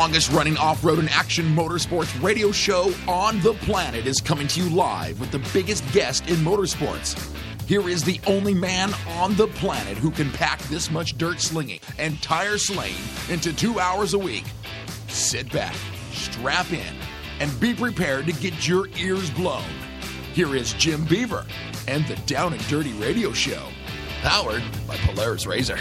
longest-running off-road and action motorsports radio show on the planet is coming to you live with the biggest guest in motorsports. Here is the only man on the planet who can pack this much dirt slinging and tire slaying into 2 hours a week. Sit back, strap in, and be prepared to get your ears blown. Here is Jim Beaver and the Down and Dirty Radio Show, powered by Polaris Razor.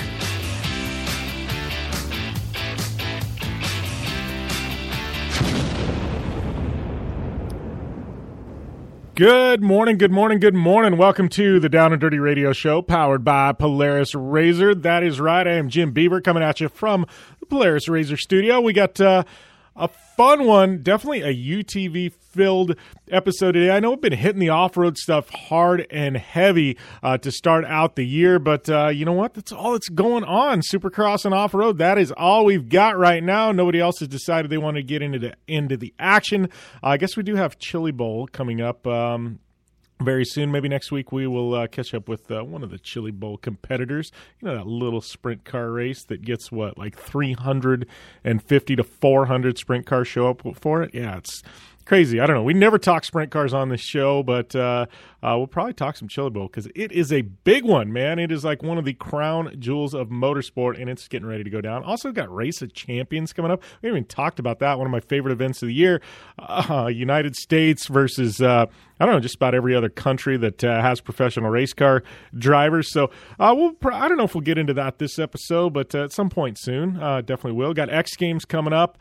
Good morning, good morning, good morning. Welcome to the Down and Dirty Radio Show, powered by Polaris Razor. That is right. I am Jim Beaver coming at you from the Polaris Razor studio. We got a fun one, definitely a UTV-filled episode today. I know we've been hitting the off-road stuff hard and heavy to start out the year, but you know what? That's all that's going on. Supercross and off-road, that is all we've got right now. Nobody else has decided they want to get into the action. I guess we do have Chili Bowl coming up very soon. Maybe next week we will catch up with one of the Chili Bowl competitors. You know, that little sprint car race that gets, like 350 to 400 sprint cars show up for it? Yeah, it's crazy. I don't know. We never talk sprint cars on this show, but we'll probably talk some Chili Bowl because it is a big one, man. It is like one of the crown jewels of motorsport, and it's getting ready to go down. Also got Race of Champions coming up. We haven't even talked about that. One of my favorite events of the year. United States versus I don't know, just about every other country that has professional race car drivers. So I don't know if we'll get into that this episode, but at some point soon, definitely will. Got X Games coming up.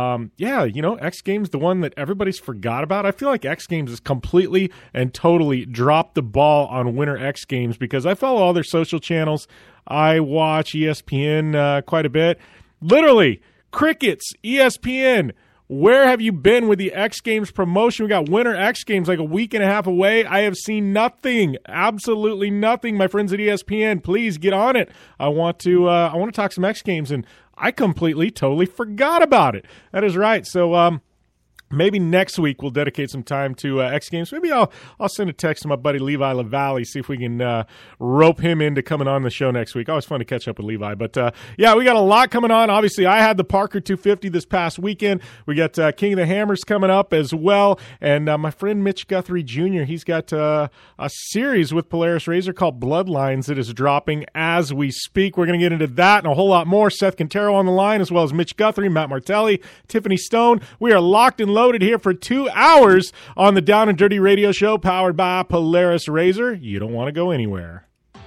X Games, the one that everybody's forgot about. I feel like X Games has completely and totally dropped the ball on Winter X Games because I follow all their social channels. I watch ESPN quite a bit. Literally, crickets, ESPN. Where have you been with the X Games promotion? We got Winter X Games like a week and a half away. I have seen nothing, absolutely nothing. My friends at ESPN, please get on it. I want to talk some X Games, and I completely, totally forgot about it. That is right. So, maybe next week we'll dedicate some time to X Games. Maybe I'll send a text to my buddy Levi LaValle, see if we can rope him into coming on the show next week. Always fun to catch up with Levi. But, we got a lot coming on. Obviously, I had the Parker 250 this past weekend. We got King of the Hammers coming up as well. And my friend Mitch Guthrie Jr., he's got a series with Polaris Razor called Bloodlines that is dropping as we speak. We're going to get into that and a whole lot more. Seth Quintero on the line, as well as Mitch Guthrie, Matt Martelli, Tiffany Stone. We are locked and loaded here for 2 hours on the Down and Dirty Radio Show, powered by Polaris Razor. You don't want to go anywhere.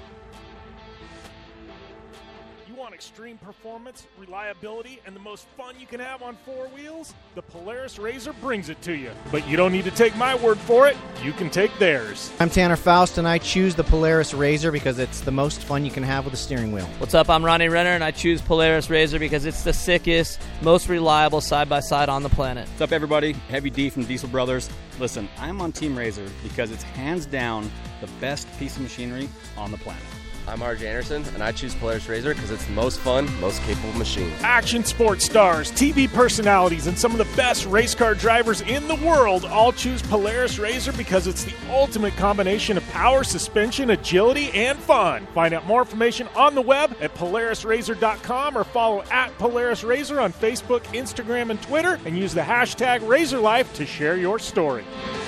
You want extreme performance, reliability, and the most fun you can have on four wheels? The Polaris Razor brings it to you. But you don't need to take my word for it. You can take theirs. I'm Tanner Faust, and I choose the Polaris Razor because it's the most fun you can have with a steering wheel. What's up? I'm Ronnie Renner, and I choose Polaris Razor because it's the sickest, most reliable side-by-side on the planet. What's up, everybody? Heavy D from Diesel Brothers. Listen, I'm on Team Razor because it's hands down the best piece of machinery on the planet. I'm RJ Anderson, and I choose Polaris Razor because it's the most fun, most capable machine. Action sports stars, TV personalities, and some of the best race car drivers in the world all choose Polaris Razor because it's the ultimate combination of power, suspension, agility, and fun. Find out more information on the web at PolarisRazor.com or follow at Polaris Razor on Facebook, Instagram, and Twitter, and use the hashtag RazorLife to share your story.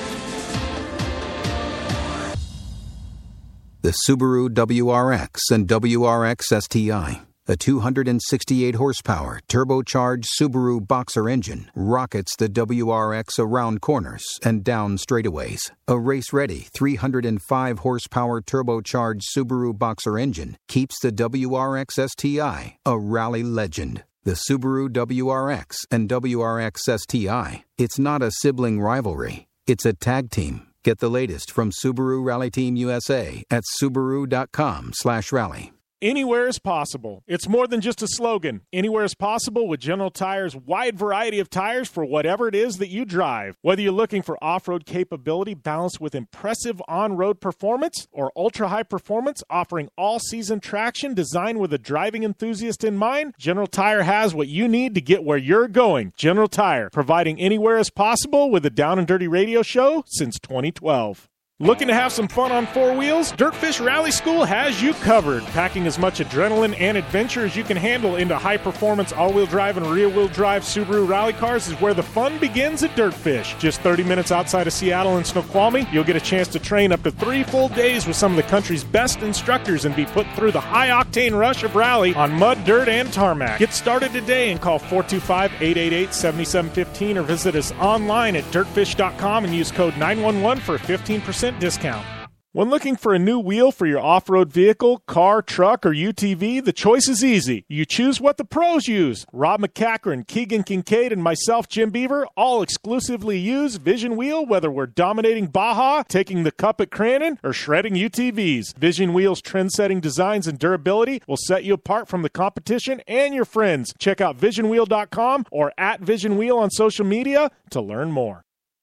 The Subaru WRX and WRX STI, a 268 horsepower turbocharged Subaru Boxer engine, rockets the WRX around corners and down straightaways. A race-ready 305 horsepower turbocharged Subaru Boxer engine keeps the WRX STI a rally legend. The Subaru WRX and WRX STI, it's not a sibling rivalry, it's a tag team. Get the latest from Subaru Rally Team USA at Subaru.com/rally. Anywhere is possible. It's more than just a slogan. Anywhere is possible with General Tire's wide variety of tires for whatever it is that you drive. Whether you're looking for off-road capability balanced with impressive on-road performance or ultra-high performance offering all-season traction designed with a driving enthusiast in mind, General Tire has what you need to get where you're going. General Tire, providing anywhere is possible with the Down and Dirty Radio Show since 2012. Looking to have some fun on four wheels? Dirtfish Rally School has you covered. Packing as much adrenaline and adventure as you can handle into high-performance all-wheel drive and rear-wheel drive Subaru rally cars is where the fun begins at Dirtfish. Just 30 minutes outside of Seattle and Snoqualmie, you'll get a chance to train up to 3 full days with some of the country's best instructors and be put through the high-octane rush of rally on mud, dirt, and tarmac. Get started today and call 425-888-7715 or visit us online at dirtfish.com and use code 911 for a 15% discount. When looking for a new wheel for your off-road vehicle, car, truck, or UTV, the choice is easy. You choose what the pros use. Rob McCachran, Keegan Kincaid, and myself, Jim Beaver, all exclusively use Vision Wheel, whether we're dominating Baja, taking the cup at Crandon, or shredding UTVs. Vision Wheel's trend-setting designs and durability will set you apart from the competition and your friends. Check out visionwheel.com or at Vision Wheel on social media to learn more.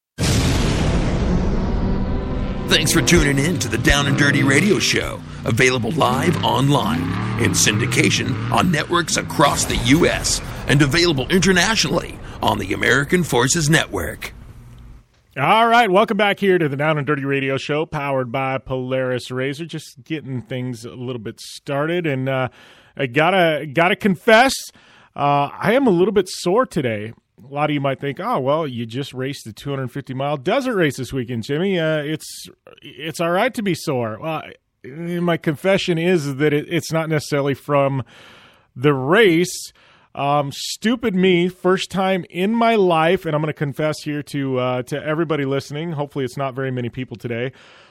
Thanks for tuning in to the Down and Dirty Radio Show, available live online, in syndication on networks across the U.S., and available internationally on the American Forces Network. All right, welcome back here to the Down and Dirty Radio Show, powered by Polaris RZR. Just getting things a little bit started, and I gotta confess, I am a little bit sore today. A lot of you might think, oh, well, you just raced the 250-mile desert race this weekend, Jimmy. It's all right to be sore. Well, my confession is that it's not necessarily from the race. Stupid me, first time in my life, and I'm going to confess here to everybody listening. Hopefully it's not very many people today.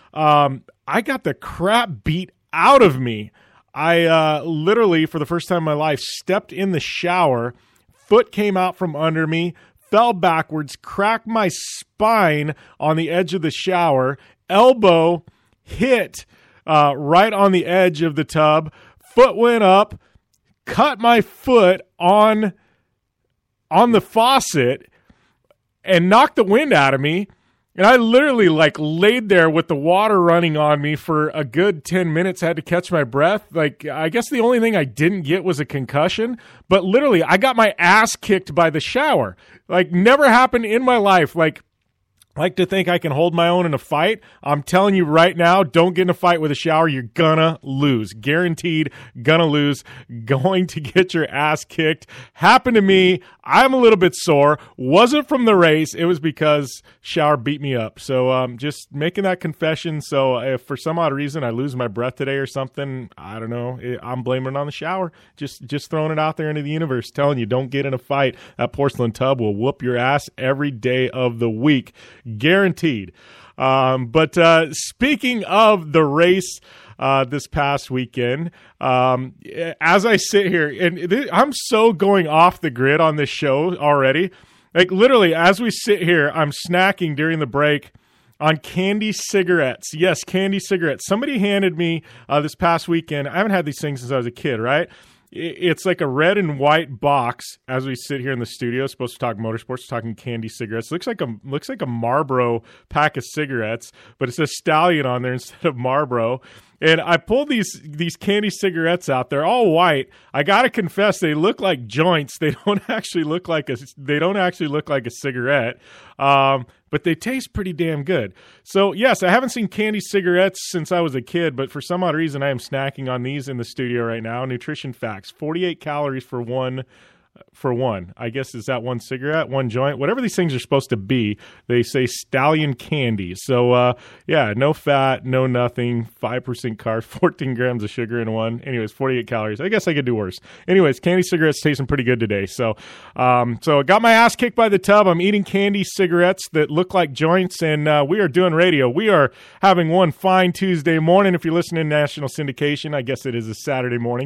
I got the crap beat out of me. I literally, for the first time in my life, stepped in the shower. Foot came out from under me, fell backwards, cracked my spine on the edge of the shower, elbow hit right on the edge of the tub, foot went up, cut my foot on the faucet, and knocked the wind out of me. And I literally laid there with the water running on me for a good 10 minutes. I had to catch my breath. I guess the only thing I didn't get was a concussion, but literally I got my ass kicked by the shower. Never happened in my life. Like to think I can hold my own in a fight. I'm telling you right now, don't get in a fight with a shower. You're gonna lose. Guaranteed gonna lose. Going to get your ass kicked. Happened to me. I'm a little bit sore. Wasn't from the race. It was because shower beat me up. So just making that confession. So if for some odd reason I lose my breath today or something, I don't know. I'm blaming it on the shower. Just throwing it out there into the universe. Telling you, don't get in a fight. That porcelain tub will whoop your ass every day of the week. Guaranteed. But speaking of the race this past weekend, as I sit here, and I'm so going off the grid on this show already. Literally, as we sit here, I'm snacking during the break on candy cigarettes. Yes, candy cigarettes. Somebody handed me this past weekend. I haven't had these things since I was a kid, right? It's like a red and white box as we sit here in the studio. Supposed to talk motorsports, talking candy cigarettes. Looks like a Marlboro pack of cigarettes, but it says Stallion on there instead of Marlboro. And I pulled these candy cigarettes out. They're all white. I gotta confess, they look like joints. They don't actually look like a cigarette. But they taste pretty damn good. So, yes, I haven't seen candy cigarettes since I was a kid, but for some odd reason, I am snacking on these in the studio right now. Nutrition facts, 48 calories for one. I guess, is that one cigarette, one joint? Whatever these things are supposed to be, they say Stallion candy. So, yeah, no fat, no nothing, 5% carbs, 14 grams of sugar in one. Anyways, 48 calories. I guess I could do worse. Anyways, candy cigarettes tasting pretty good today. So I got my ass kicked by the tub. I'm eating candy cigarettes that look like joints, and we are doing radio. We are having one fine Tuesday morning. If you're listening to national syndication, I guess it is a Saturday morning.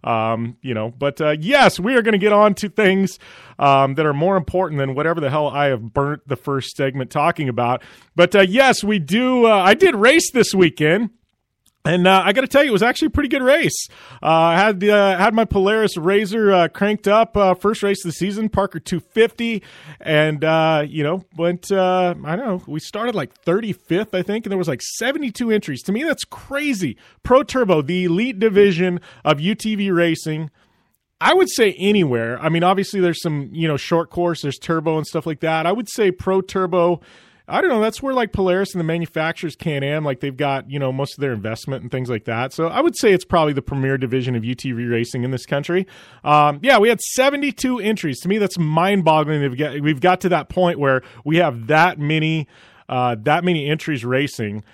But yes, we are going to get on to things that are more important than whatever the hell I have burnt the first segment talking about. But yes, we do. I did race this weekend. And I got to tell you, it was actually a pretty good race. I had my Polaris RZR cranked up, first race of the season, Parker 250, and went. I don't know. We started 35th, I think, and there was 72 entries. To me, that's crazy. Pro Turbo, the elite division of UTV racing. I would say anywhere. I mean, obviously there's some, short course, there's turbo and stuff like that. I would say Pro Turbo I don't know. That's where like Polaris and the manufacturers, Can-Am, like they've got, most of their investment and things like that. So I would say it's probably the premier division of UTV racing in this country. We had 72 entries. To me, that's mind-boggling. We've got to that point where we have that many entries racing.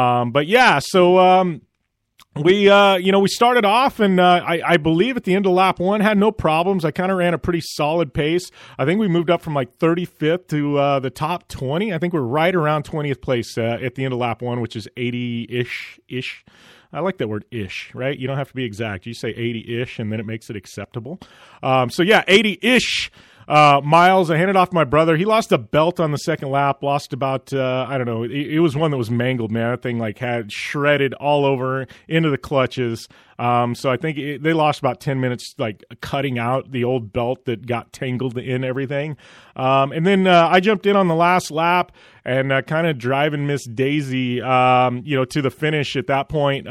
We started off, and I believe at the end of lap 1 had no problems. I kind of ran a pretty solid pace. I think we moved up from like 35th to the top 20. I think we're right around 20th place at the end of lap 1, which is 80-ish. I like that word ish, right? You don't have to be exact. You say 80-ish, and then it makes it acceptable. 80-ish. Miles, I handed off to my brother. He lost a belt on the second lap, lost about, it was one that was mangled, man. That thing like had shredded all over into the clutches. So I think they lost about 10 minutes like cutting out the old belt that got tangled in everything. And then I jumped in on the last lap and kind of driving Miss Daisy, to the finish at that point.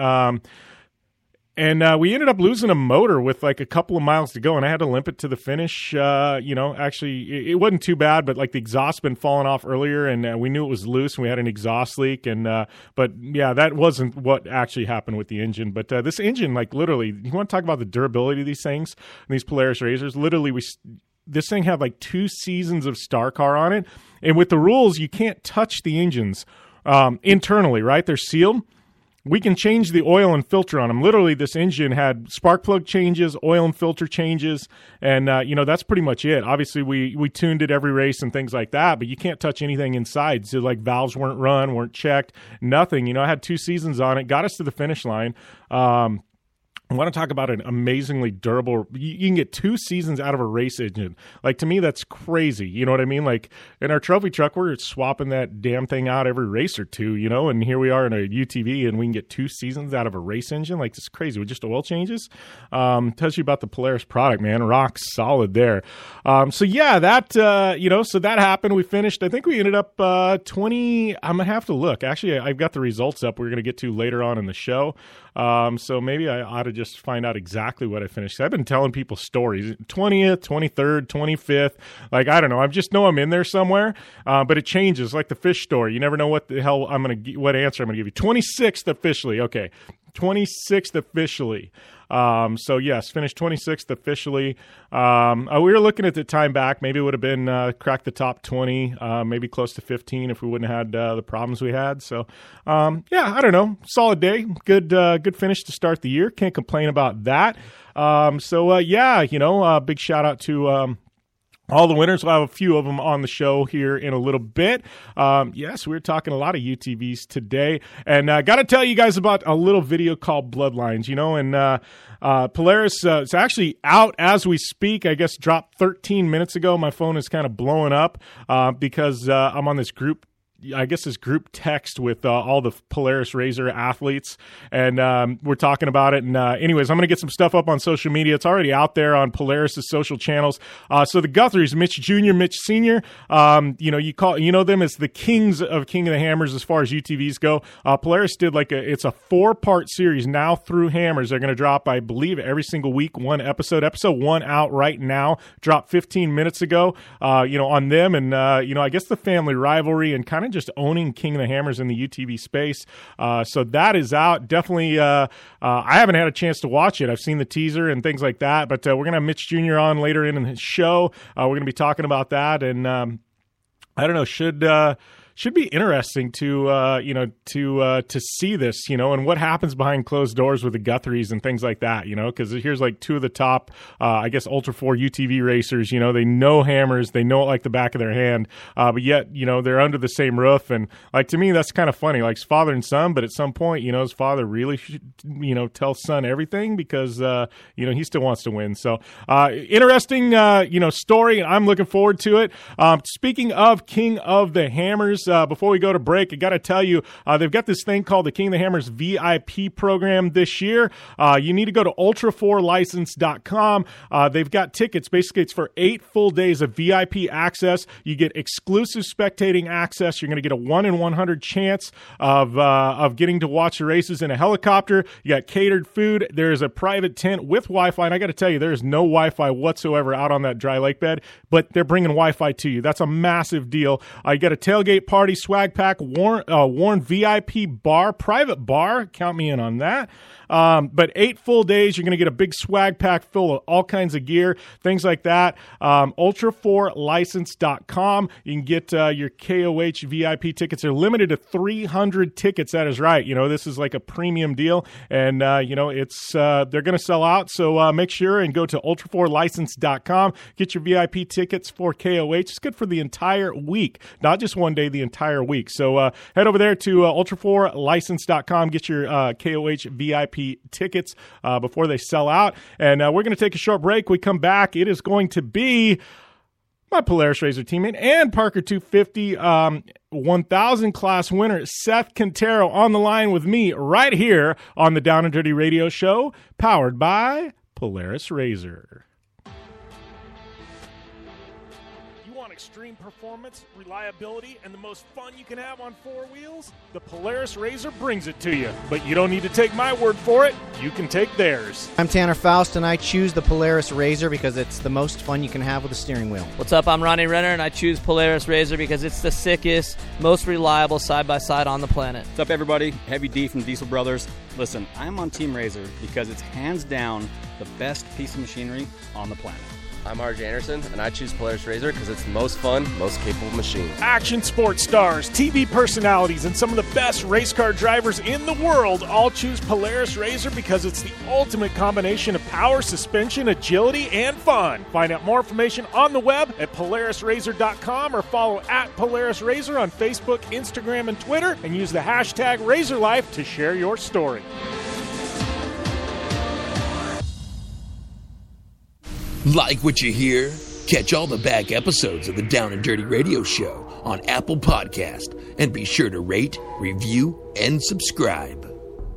And we ended up losing a motor with like a couple of miles to go, and I had to limp it to the finish. Actually, it wasn't too bad, but like the exhaust had been falling off earlier, and we knew it was loose, and we had an exhaust leak. And that wasn't what actually happened with the engine. But this engine, like literally, you want to talk about the durability of these things, these Polaris Razors? Literally, this thing had like 2 seasons of Star Car on it, and with the rules, you can't touch the engines internally, right? They're sealed. We can change the oil and filter on them. Literally, this engine had spark plug changes, oil and filter changes, and, that's pretty much it. Obviously, we tuned it every race and things like that, but you can't touch anything inside. So, like, valves weren't checked, nothing. I had 2 seasons on it, got us to the finish line. I want to talk about an amazingly durable. You can get 2 seasons out of a race engine. Like, to me, that's crazy. You know what I mean? Like, in our trophy truck, we're swapping that damn thing out every race or two, and here we are in a UTV, and we can get 2 seasons out of a race engine. Like, it's crazy with just oil changes. Tells you about the Polaris product, man. Rock solid there. So that happened. We finished. I think we ended up 20. I'm going to have to look. Actually, I've got the results up we're going to get to later on in the show. So maybe I ought to just find out exactly what I finished. I've been telling people stories, 20th, 23rd, 25th. Like, I don't know. I just know I'm in there somewhere. But it changes like the fish story. You never know what the hell what answer I'm going to give you. 26th officially. Okay. 26th officially. So yes, finished 26th officially. We were looking at the time back. Maybe it would have been cracked the top 20, maybe close to 15 if we wouldn't have had the problems we had. So I don't know. Solid day. Good finish to start the year. Can't complain about that. Big shout out to all the winners. We'll have a few of them on the show here in a little bit. Yes, we're talking a lot of UTVs today. And I got to tell you guys about a little video called Bloodlines, and Polaris is actually out as we speak. I guess dropped 13 minutes ago. My phone is kind of blowing up because I'm on this group text with all the Polaris Razor athletes, and we're talking about it. And anyways, I'm going to get some stuff up on social media. It's already out there on Polaris' social channels. So the Guthries, Mitch Jr., Mitch Sr., you know them as the kings of King of the Hammers as far as UTVs go. Polaris did it's a 4-part series now through Hammers. They're going to drop, I believe, every single week one episode. Episode 1 out right now, dropped 15 minutes ago, on them. And, I guess the family rivalry and kind of just owning King of the Hammers in the UTV space. So that is out. Definitely, I haven't had a chance to watch it. I've seen the teaser and things like that, but we're going to have Mitch Jr. on later in the show. We're going to be talking about that, and I don't know, should be interesting to see this, and what happens behind closed doors with the Guthries and things like that, because here's like 2 of the top, Ultra 4 UTV racers. They know Hammers, they know it like the back of their hand, but yet, they're under the same roof. And like, to me, that's kind of funny, like father and son, but at some point, his father really should, tell son everything because, he still wants to win. So, interesting, story, and I'm looking forward to it. Speaking of King of the Hammers, before we go to break, I got to tell you, they've got this thing called the King of the Hammers VIP program this year. You need to go to ultra4license.com. They've got tickets. Basically, it's for 8 full days of VIP access. You get exclusive spectating access. You're going to get a 1 in 100 chance of getting to watch the races in a helicopter. You got catered food. There is a private tent with Wi-Fi, and I got to tell you, there is no Wi-Fi whatsoever out on that dry lake bed, but they're bringing Wi-Fi to you. That's a massive deal. You got a tailgate party swag pack, Warren VIP bar, private bar. Count me in on that. But 8 full days, you're going to get a big swag pack full of all kinds of gear, things like that. Ultra4license.com. You can get your KOH VIP tickets. They're limited to 300 tickets. That is right. This is like a premium deal, and it's they're going to sell out. So make sure and go to ultra4license.com. Get your VIP tickets for KOH. It's good for the entire week, not just one day, the entire week. So head over there to ultra4license.com. Get your KOH VIP tickets before they sell out. And we're going to take a short break. We come back. It is going to be my Polaris RZR teammate and Parker 250 1000 class winner Seth Quintero on the line with me right here on the Down and Dirty Radio Show, powered by Polaris RZR. Extreme performance, reliability, and the most fun you can have on 4 wheels? The Polaris RZR brings it to you. But you don't need to take my word for it. You can take theirs. I'm Tanner Faust, and I choose the Polaris RZR because it's the most fun you can have with a steering wheel. What's up? I'm Ronnie Renner, and I choose Polaris RZR because it's the sickest, most reliable side-by-side on the planet. What's up, everybody? Heavy D from Diesel Brothers. Listen, I'm on Team RZR because it's hands down the best piece of machinery on the planet. I'm RJ Anderson, and I choose Polaris RZR because it's the most fun, most capable machine. Action sports stars, TV personalities, and some of the best race car drivers in the world all choose Polaris RZR because it's the ultimate combination of power, suspension, agility, and fun. Find out more information on the web at PolarisRZR.com or follow at Polaris RZR on Facebook, Instagram, and Twitter, and use the hashtag RazorLife to share your story. Like what you hear? Catch all the back episodes of the Down and Dirty Radio Show on Apple Podcast, and be sure to rate, review, and subscribe.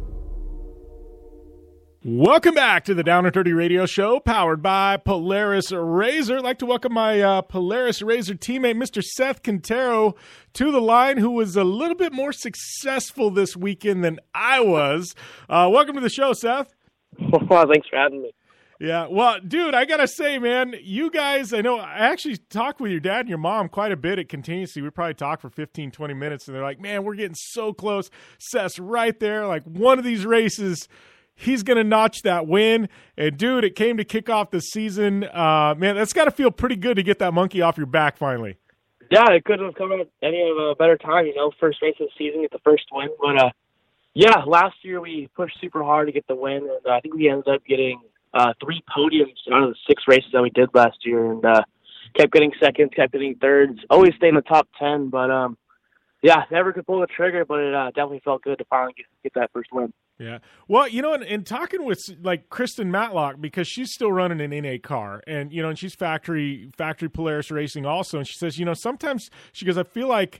Welcome back to the Down and Dirty Radio Show, powered by Polaris RZR. I'd like to welcome my Polaris RZR teammate, Mr. Seth Quintero, to the line, who was a little bit more successful this weekend than I was. Welcome to the show, Seth. Well, thanks for having me. Yeah, well, dude, I got to say, man, you guys, I know I actually talked with your dad and your mom quite a bit at Contingency. We probably talked for 15, 20 minutes, and they're like, man, we're getting so close. Seth's right there. Like, one of these races, he's going to notch that win. And, dude, it came to kick off the season. Man, that's got to feel pretty good to get that monkey off your back finally. Yeah, it couldn't have come at any of a better time, first race of the season, get the first win. But, yeah, last year we pushed super hard to get the win, and I think we ended up getting 3 podiums out of the 6 races that we did last year, and kept getting seconds, kept getting thirds, always stayed in the top 10, but yeah, never could pull the trigger, but it definitely felt good to finally get that first win. Yeah. Well, in talking with like Kristen Matlock, because she's still running an NA car, and and she's factory Polaris racing also, and she says, sometimes she goes, I feel like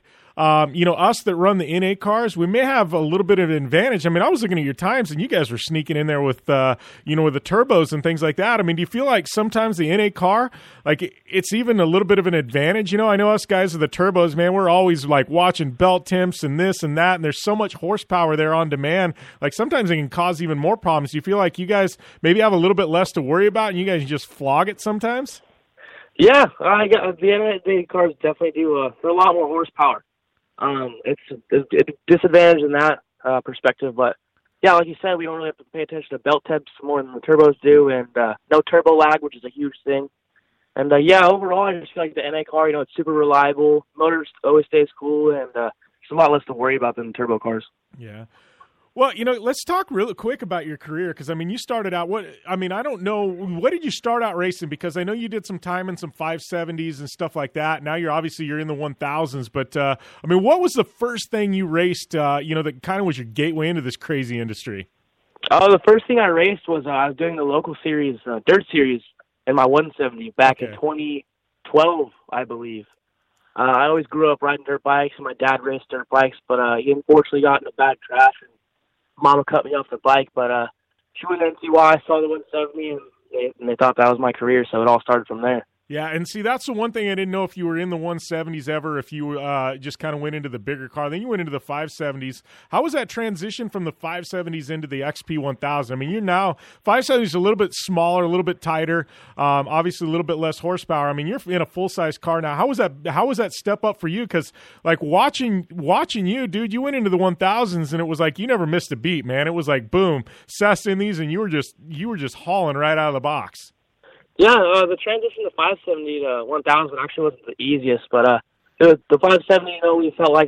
us that run the NA cars, we may have a little bit of an advantage. I mean, I was looking at your times, and you guys were sneaking in there with with the turbos and things like that. I mean, do you feel like sometimes the NA car, like, it's even a little bit of an advantage? I know us guys with the turbos, man, we're always like watching belt temps and this and that, and there's so much horsepower there on demand. Like, sometimes it can cause even more problems. Do you feel like you guys maybe have a little bit less to worry about, and you guys just flog it sometimes? Yeah, the NA cars definitely do. They're a lot more horsepower. It's a disadvantage in that perspective, but yeah, like you said, we don't really have to pay attention to belt temps more than the turbos do, and no turbo lag, which is a huge thing. And yeah, overall, I just feel like the NA car, it's super reliable. Motors always stays cool, and there's a lot less to worry about than the turbo cars. Yeah. Well, let's talk really quick about your career, because, I mean, you started out, I don't know, what did you start out racing? Because I know you did some time in some 570s and stuff like that. Now you're in the 1000s, but, what was the first thing you raced, that kind of was your gateway into this crazy industry? The first thing I raced was I was doing the local series, dirt series, in my 170 back in 2012, I believe. I always grew up riding dirt bikes, and my dad raced dirt bikes, but he unfortunately got in a bad crash, and Mama cut me off the bike, but she went to NCY, saw the 170, and they thought that was my career, so it all started from there. Yeah, and see, that's the one thing I didn't know if you were in the 170s ever, if you just kind of went into the bigger car. Then you went into the 570s. How was that transition from the 570s into the XP1000? I mean, you're now, 570 is a little bit smaller, a little bit tighter, obviously a little bit less horsepower. I mean, you're in a full-size car now. How was that step up for you? Because, like, watching you, dude, you went into the 1000s, and it was like you never missed a beat, man. It was like, boom, Cess in these, and you were just hauling right out of the box. Yeah, the transition to 570 to 1000 actually wasn't the easiest, but the 570, we felt like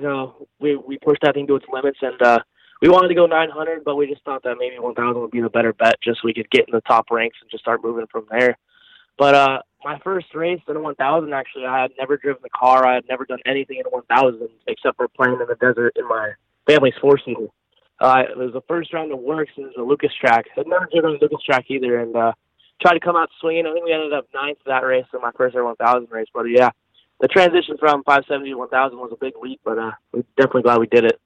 we pushed that thing to its limits, and we wanted to go 900, but we just thought that maybe 1000 would be the better bet, just so we could get in the top ranks and just start moving from there. But my first race in a 1000, actually, I had never driven the car. I had never done anything in a 1000 except for playing in the desert in my family's four-seater. It was the first round of works, and it was a Lucas track. I'd never driven a Lucas track either, and tried to come out swinging. I think we ended up 9th that race in my first ever 1000 race. But yeah, the transition from 570 to 1000 was a big leap, but we're definitely glad we did it.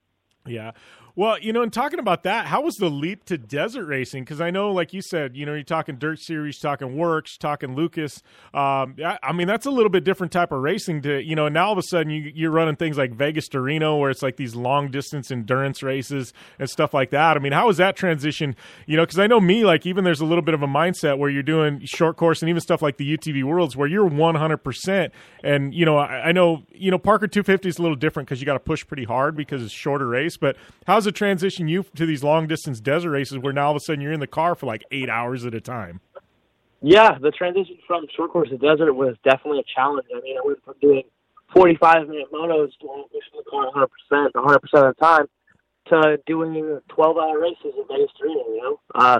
Yeah. Well, in talking about that, how was the leap to desert racing? Because I know, like you said, you're talking Dirt Series, talking Works, talking Lucas. I mean, that's a little bit different type of racing to, and now all of a sudden you're running things like Vegas to Reno, where it's like these long-distance endurance races and stuff like that. I mean, how was that transition? Because I know me, like, even there's a little bit of a mindset where you're doing short course and even stuff like the UTV Worlds where you're 100%. And, I know, Parker 250 is a little different because you got to push pretty hard because it's a shorter race. But how's it transition you to these long distance desert races where now all of a sudden you're in the car for like 8 hours at a time? Yeah, the transition from short course to desert was definitely a challenge. I mean, I went from doing 45-minute motos to pushing the car 100% of the time to doing 12-hour races in Vegas to Reno,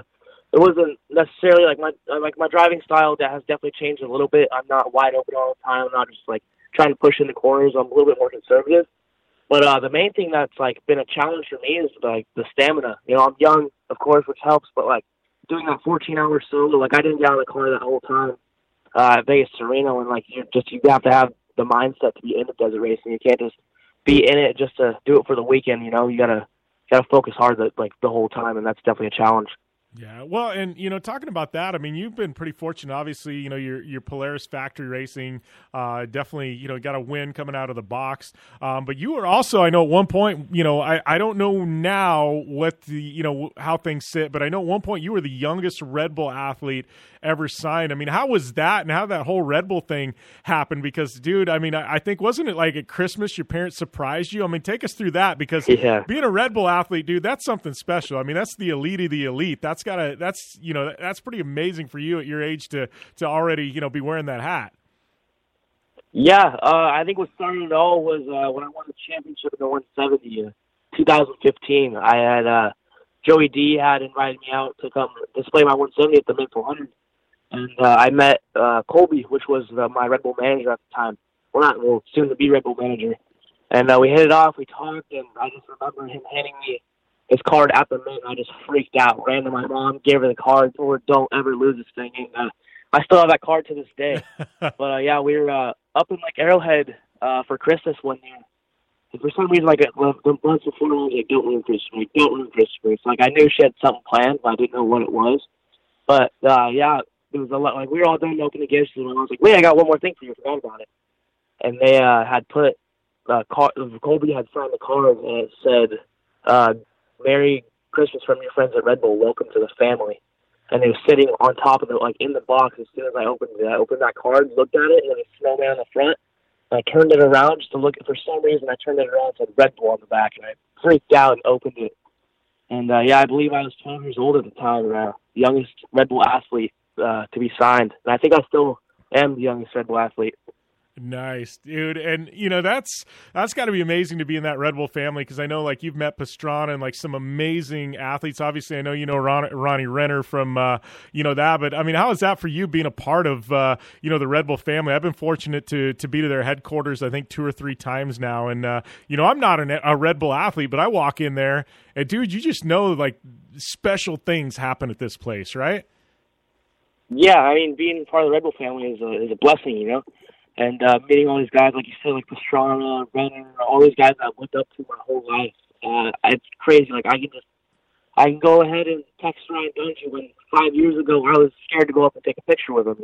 It wasn't necessarily like my driving style that has definitely changed a little bit. I'm not wide open all the time. I'm not just like trying to push into corners. I'm a little bit more conservative. But the main thing that's like been a challenge for me is like the stamina. I'm young, of course, which helps, but like doing that 14-hour solo, like I didn't get out of the car that whole time at Vegas to Reno, and like you have to have the mindset to be in the desert racing. You can't just be in it just to do it for the weekend. You gotta focus hard the whole time, and that's definitely a challenge. Yeah, well, and talking about that, I mean, you've been pretty fortunate. Obviously, your Polaris factory racing, definitely, got a win coming out of the box. But you were also, I know, at one point, I don't know now what the how things sit, but I know at one point you were the youngest Red Bull athlete ever signed. I mean, how was that, and how that whole Red Bull thing happened? Because, dude, I mean, I think, wasn't it like at Christmas your parents surprised you? I mean, take us through that, because being a Red Bull athlete, dude, that's something special. I mean, that's the elite of the elite. That's pretty amazing for you at your age to already be wearing that hat. Yeah, I think what started it all was when I won the championship in the 170 2015. I had Joey D had invited me out to come display my 170 at the Maple 100, and I met Colby, which was my Red Bull manager at the time. Soon to be Red Bull manager, and we hit it off. We talked, and I just remember him handing me his card at the mint. I just freaked out, ran to my mom, gave her the card, told her don't ever lose this thing, and I still have that card to this day. But yeah, we were up in like Arrowhead for Christmas one year. And for some reason, like the months before, I was like, don't ruin Christmas, don't ruin Christmas. Like I knew she had something planned, but I didn't know what it was. But yeah, it was a lot. Like we were all done opening gifts, and I was like, wait, I got one more thing for you. I forgot about it. And they had put Colby had signed the card, and it said, "Merry Christmas from your friends at Red Bull. Welcome to the family." And it was sitting on top of it, like in the box. As soon as I opened it, I opened that card, looked at it, and then a snowman on the front. And I turned it around just to look. For some reason, I turned it around and said Red Bull on the back, and I freaked out and opened it. And yeah, I believe I was 12 years old at the time, the youngest Red Bull athlete to be signed. And I think I still am the youngest Red Bull athlete. Nice, dude. And that's got to be amazing to be in that Red Bull family, because I know like you've met Pastrana and like some amazing athletes. Obviously, I know Ronnie Renner from that, but I mean, how is that for you being a part of the Red Bull family? I've been fortunate to be to their headquarters I think 2 or 3 times now, and I'm not a Red Bull athlete, but I walk in there and dude, you just know like special things happen at this place, right? Yeah, I mean, being part of the Red Bull family is a blessing, And meeting all these guys, like you said, like Pastrana, Renner, all these guys that I've looked up to my whole life, it's crazy. Like I can go ahead and text Ryan Dungey when 5 years ago I was scared to go up and take a picture with him.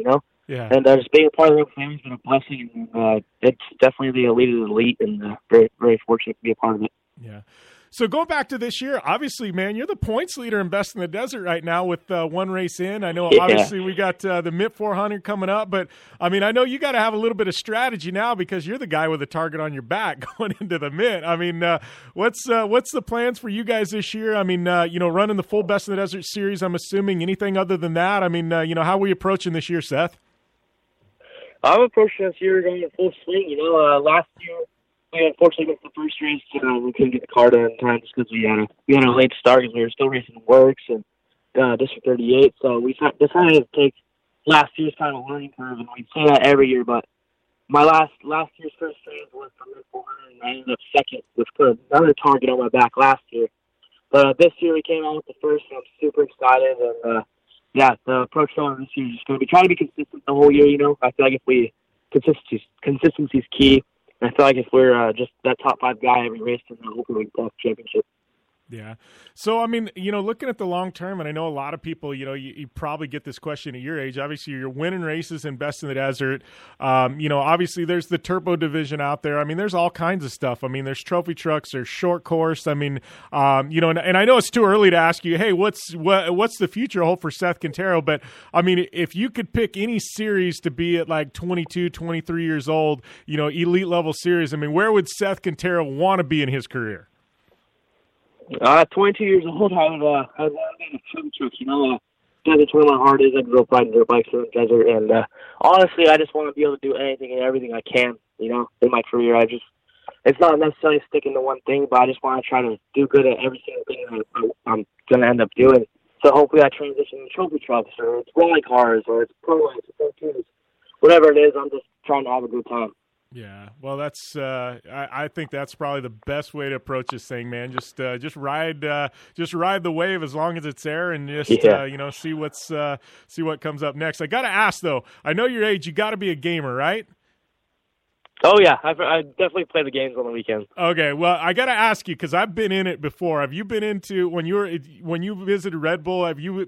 Yeah. And just being a part of the family has been a blessing. And it's definitely the elite of the elite, and very, very fortunate to be a part of it. Yeah. So going back to this year, obviously, man, you're the points leader in Best in the Desert right now with one race in. I know, obviously, we got the MIP 400 coming up, but I mean, I know you got to have a little bit of strategy now because you're the guy with a target on your back going into the MIP. I mean, what's the plans for you guys this year? I mean, running the full Best in the Desert series. I'm assuming anything other than that. I mean, how are we approaching this year, Seth? I'm approaching this year going in full swing. Last year. We unfortunately missed the first race. We couldn't get the car done in time just because we had a late start because we were still racing Works and District 38. So we decided to take last year's kind of learning curve, and we say that every year. But my last year's first race was from the 400, and I ended up second, which put another target on my back last year. But this year we came out with the first, and I'm super excited. And the approach on this year is just going to be trying to be consistent the whole year. I feel like consistency is key. I feel like if we're just that top 5 guy every race, then hopefully we can pull the championship. Yeah. So, I mean, looking at the long term, and I know a lot of people, you probably get this question at your age. Obviously, you're winning races in Best in the Desert. Obviously, there's the turbo division out there. I mean, there's all kinds of stuff. I mean, there's trophy trucks, there's short course. I mean, and I know it's too early to ask you, hey, what's the future hold for Seth Quintero? But, I mean, if you could pick any series to be at like 22, 23 years old, elite level series, I mean, where would Seth Quintero want to be in his career? 22 years old, I would want to be in a trophy truck. Desert's where my heart is. I grew up riding dirt bikes in the desert, and honestly, I just want to be able to do anything and everything I can, in my career. It's not necessarily sticking to one thing, but I just want to try to do good at every single thing that I'm going to end up doing. So hopefully I transition to trophy trucks, or it's rally cars, or it's pro lights, or pro whatever it is. I'm just trying to have a good time. Yeah, well, that's I think that's probably the best way to approach this thing, man. Just ride the wave as long as it's there, and just see what comes up next. I got to ask though. I know your age. You got to be a gamer, right? Oh yeah, I definitely play the games on the weekends. Okay, well, I got to ask you because I've been in it before. Have you been into when you visited Red Bull? Have you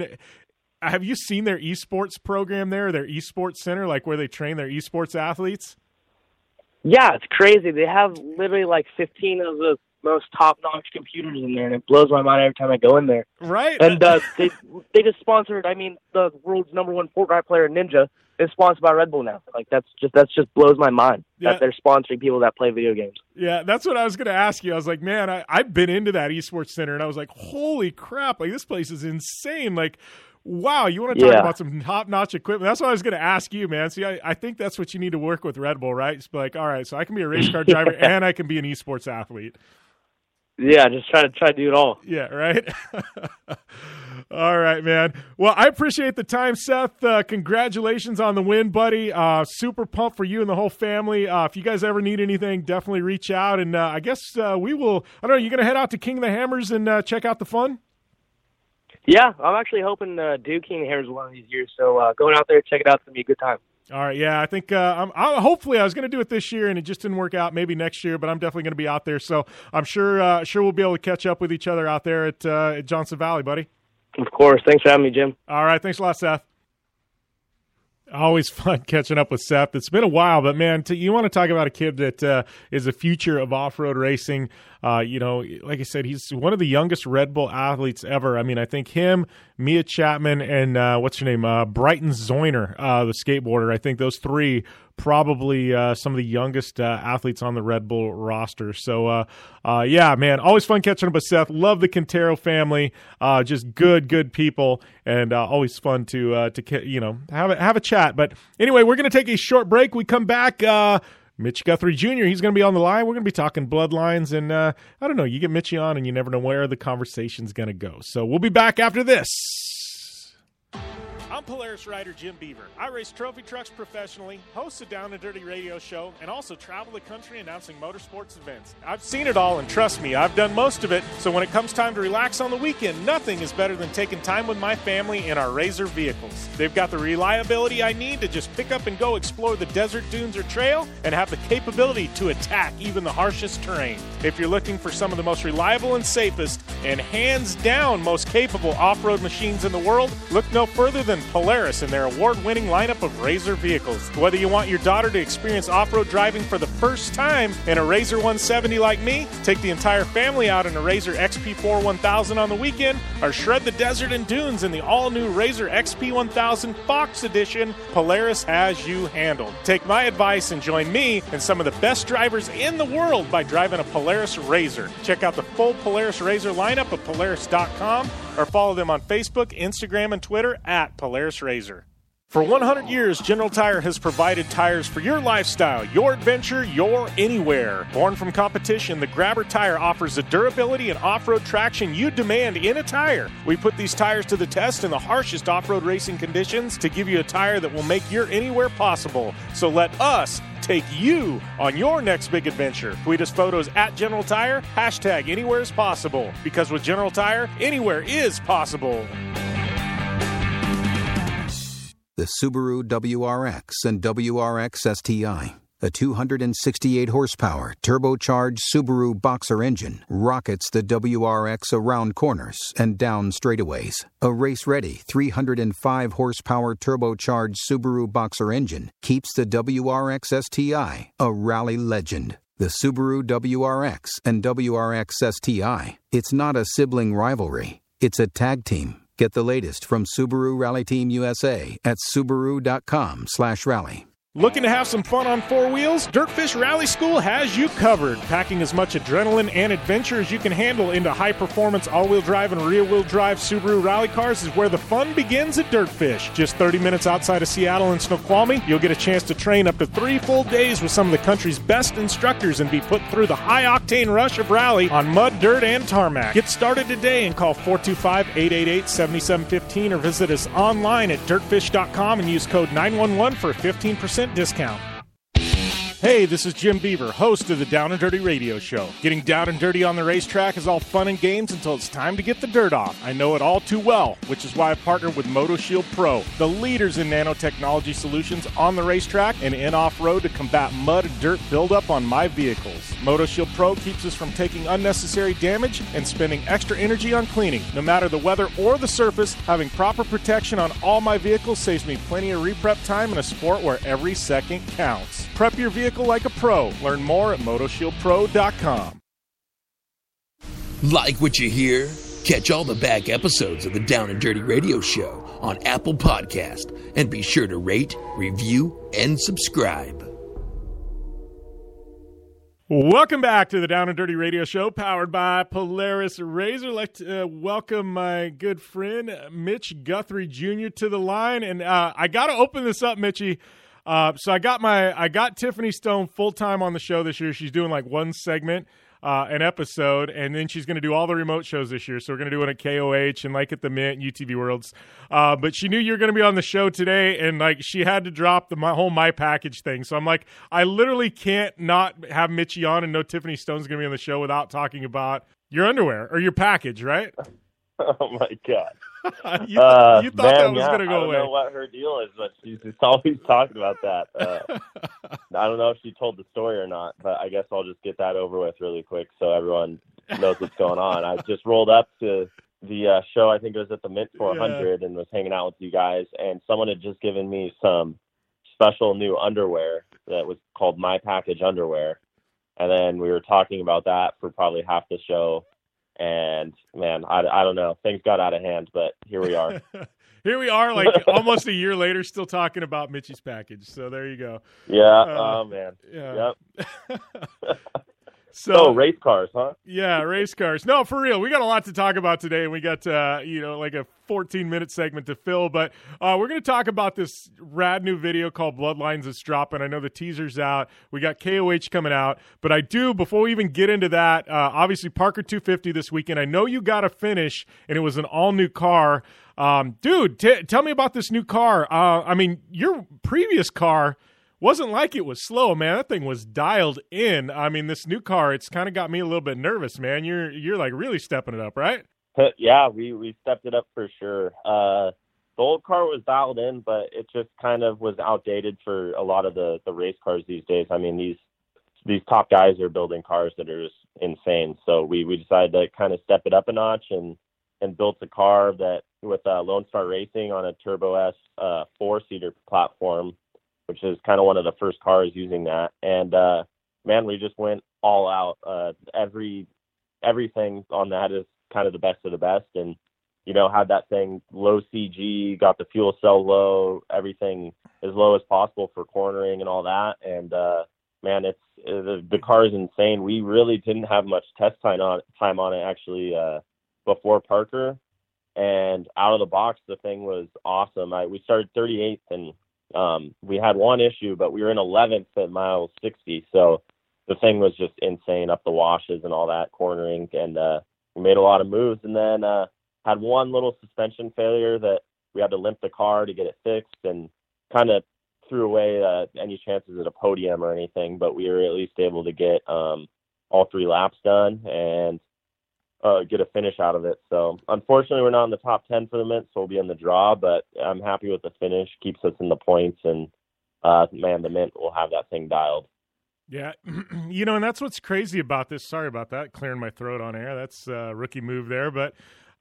seen their esports program there, their esports center, like where they train their esports athletes? Yeah, it's crazy. They have literally like 15 of the most top-notch computers in there, and it blows my mind every time I go in there. Right. And they just sponsored, the world's #1 Fortnite player, Ninja, is sponsored by Red Bull now. Like, that's just blows my mind that they're sponsoring people that play video games. Yeah, that's what I was going to ask you. I was like, man, I've been into that esports center, and I was like, holy crap, like this place is insane. Like, wow, you want to talk about some top-notch equipment? That's what I was going to ask you, man. See, I think that's what you need to work with Red Bull, right? Just be like, all right, so I can be a race car driver and I can be an esports athlete. Yeah, just try to do it all. Yeah, right? All right, man. Well, I appreciate the time, Seth. Congratulations on the win, buddy. Super pumped for you and the whole family. If you guys ever need anything, definitely reach out. And I guess we will – I don't know, you going to head out to King of the Hammers and check out the fun? Yeah, I'm actually hoping to do King of the Hammers one of these years. So going out there, check it out. It's going to be a good time. All right, yeah, I think hopefully I was going to do it this year, and it just didn't work out. Maybe next year, but I'm definitely going to be out there. So I'm sure we'll be able to catch up with each other out there at Johnson Valley, buddy. Of course. Thanks for having me, Jim. All right, thanks a lot, Seth. Always fun catching up with Seth. It's been a while, but, man, you want to talk about a kid that is the future of off-road racing. Like I said, he's one of the youngest Red Bull athletes ever. I mean, I think him, Mia Chapman, and what's her name? Brighton Zoyner, the skateboarder. I think those three probably some of the youngest athletes on the Red Bull roster. So, yeah, man, always fun catching up with Seth. Love the Quintero family. Just good people, and always fun to have a chat. But anyway, we're going to take a short break. We come back. Mitch Guthrie Jr., he's going to be on the line. We're going to be talking bloodlines, and I don't know, you get Mitchie on and you never know where the conversation's going to go. So we'll be back after this. I'm Polaris rider Jim Beaver. I race trophy trucks professionally, host a Down and Dirty radio show, and also travel the country announcing motorsports events. I've seen it all, and trust me, I've done most of it, so when it comes time to relax on the weekend, nothing is better than taking time with my family in our Razor vehicles. They've got the reliability I need to just pick up and go explore the desert, dunes, or trail, and have the capability to attack even the harshest terrain. If you're looking for some of the most reliable and safest, and hands down most capable off-road machines in the world, look no further than Polaris and their award-winning lineup of RZR vehicles. Whether you want your daughter to experience off-road driving for the first time in a RZR 170 like me, take the entire family out in a RZR XP4 1000 on the weekend, or shred the desert and dunes in the all-new RZR XP 1000 Fox Edition, Polaris has you handled. Take my advice and join me and some of the best drivers in the world by driving a Polaris RZR. Check out the full Polaris RZR lineup at Polaris.com or follow them on Facebook, Instagram, and Twitter at Polaris RZR. For 100 years, General Tire has provided tires for your lifestyle, your adventure, your anywhere. Born from competition, the Grabber tire offers the durability and off-road traction you demand in a tire. We put these tires to the test in the harshest off-road racing conditions to give you a tire that will make your anywhere possible. So let us take you on your next big adventure. Tweet us photos at General Tire, hashtag anywhere is possible. Because with General Tire, anywhere is possible. The Subaru WRX and WRX STI. A 268 horsepower turbocharged Subaru Boxer engine rockets the WRX around corners and down straightaways. A race-ready 305 horsepower turbocharged Subaru Boxer engine keeps the WRX STI a rally legend. The Subaru WRX and WRX STI. It's not a sibling rivalry. It's a tag team. Get the latest from Subaru Rally Team USA at Subaru.com/rally. Looking to have some fun on four wheels? Dirtfish Rally School has you covered. Packing as much adrenaline and adventure as you can handle into high-performance all-wheel drive and rear-wheel drive Subaru rally cars is where the fun begins at Dirtfish. Just 30 minutes outside of Seattle in Snoqualmie, you'll get a chance to train up to 3 full days with some of the country's best instructors and be put through the high-octane rush of rally on mud, dirt, and tarmac. Get started today and call 425-888-7715 or visit us online at dirtfish.com and use code 911 for a 15% discount. Hey, this is Jim Beaver, host of the Down and Dirty Radio Show. Getting down and dirty on the racetrack is all fun and games until it's time to get the dirt off. I know it all too well, which is why I've partnered with MotoShield Pro, the leaders in nanotechnology solutions on the racetrack and in off-road to combat mud and dirt buildup on my vehicles. MotoShield Pro keeps us from taking unnecessary damage and spending extra energy on cleaning. No matter the weather or the surface, having proper protection on all my vehicles saves me plenty of reprep time in a sport where every second counts. Prep your vehicle like a pro. Learn more at MotoShieldPro.com. Like what you hear? Catch all the back episodes of the Down and Dirty Radio Show on Apple Podcast, and be sure to rate, review, and subscribe. Welcome back to the Down and Dirty Radio Show, powered by Polaris RZR. I'd like to welcome my good friend Mitch Guthrie Jr. to the line, and I got to open this up, Mitchie. So I got Tiffany Stone full time on the show this year. She's doing like one segment an episode, and then she's going to do all the remote shows this year. So we're going to do it at KOH and like at the Mint, UTV Worlds. But she knew you were going to be on the show today, and like she had to drop the whole My Package thing. So I'm like, I literally can't not have Mitchie on and know Tiffany Stone's going to be on the show without talking about your underwear or your package, right? Oh my God. you thought man, that was going to go away. I don't know what her deal is, but she's always talking about that. I don't know if she told the story or not, but I guess I'll just get that over with really quick so everyone knows what's going on. I just rolled up to the show, I think it was at the Mint 400, and was hanging out with you guys, and someone had just given me some special new underwear that was called My Package underwear, and then we were talking about that for probably half the show. And, man, I don't know. Things got out of hand, but here we are. Here we are, like, almost a year later, still talking about Mitchie's package. So there you go. Yeah, oh, man. Yeah. Yep. So race cars, huh? Yeah, race cars. No, for real. We got a lot to talk about today, and we got, like a 14-minute segment to fill. But we're going to talk about this rad new video called Bloodlines that's dropping. I know the teaser's out. We got KOH coming out. But I do, before we even get into that, obviously Parker 250 this weekend. I know you got a finish, and it was an all-new car. Dude, tell me about this new car. I mean, your previous car wasn't like it was slow, man. That thing was dialed in. I mean, this new car, it's kind of got me a little bit nervous, man. You're like really stepping it up, right? Yeah, we stepped it up for sure. The old car was dialed in, but it just kind of was outdated for a lot of the race cars these days. I mean, these top guys are building cars that are just insane. So we decided to kind of step it up a notch and and built a car that with Lone Star Racing on a Turbo S 4-seater platform, which is kind of one of the first cars using that. And man, we just went all out. Everything on that is kind of the best of the best, and had that thing low CG, got the fuel cell low, everything as low as possible for cornering and all that. And man, the car is insane. We really didn't have much test time on it actually before Parker, and out of the box the thing was awesome. We started 38th, and we had one issue, but we were in 11th at mile 60, so the thing was just insane up the washes and all that cornering, and we made a lot of moves, and then had one little suspension failure that we had to limp the car to get it fixed, and kind of threw away any chances at a podium or anything, but we were at least able to get all 3 laps done and get a finish out of it. So unfortunately, we're not in the top 10 for the Mint, so we'll be in the draw, but I'm happy with the finish. Keeps us in the points, and man, the Mint will have that thing dialed. Yeah, and that's what's crazy about this. Sorry about that, clearing my throat on air. That's a rookie move there, but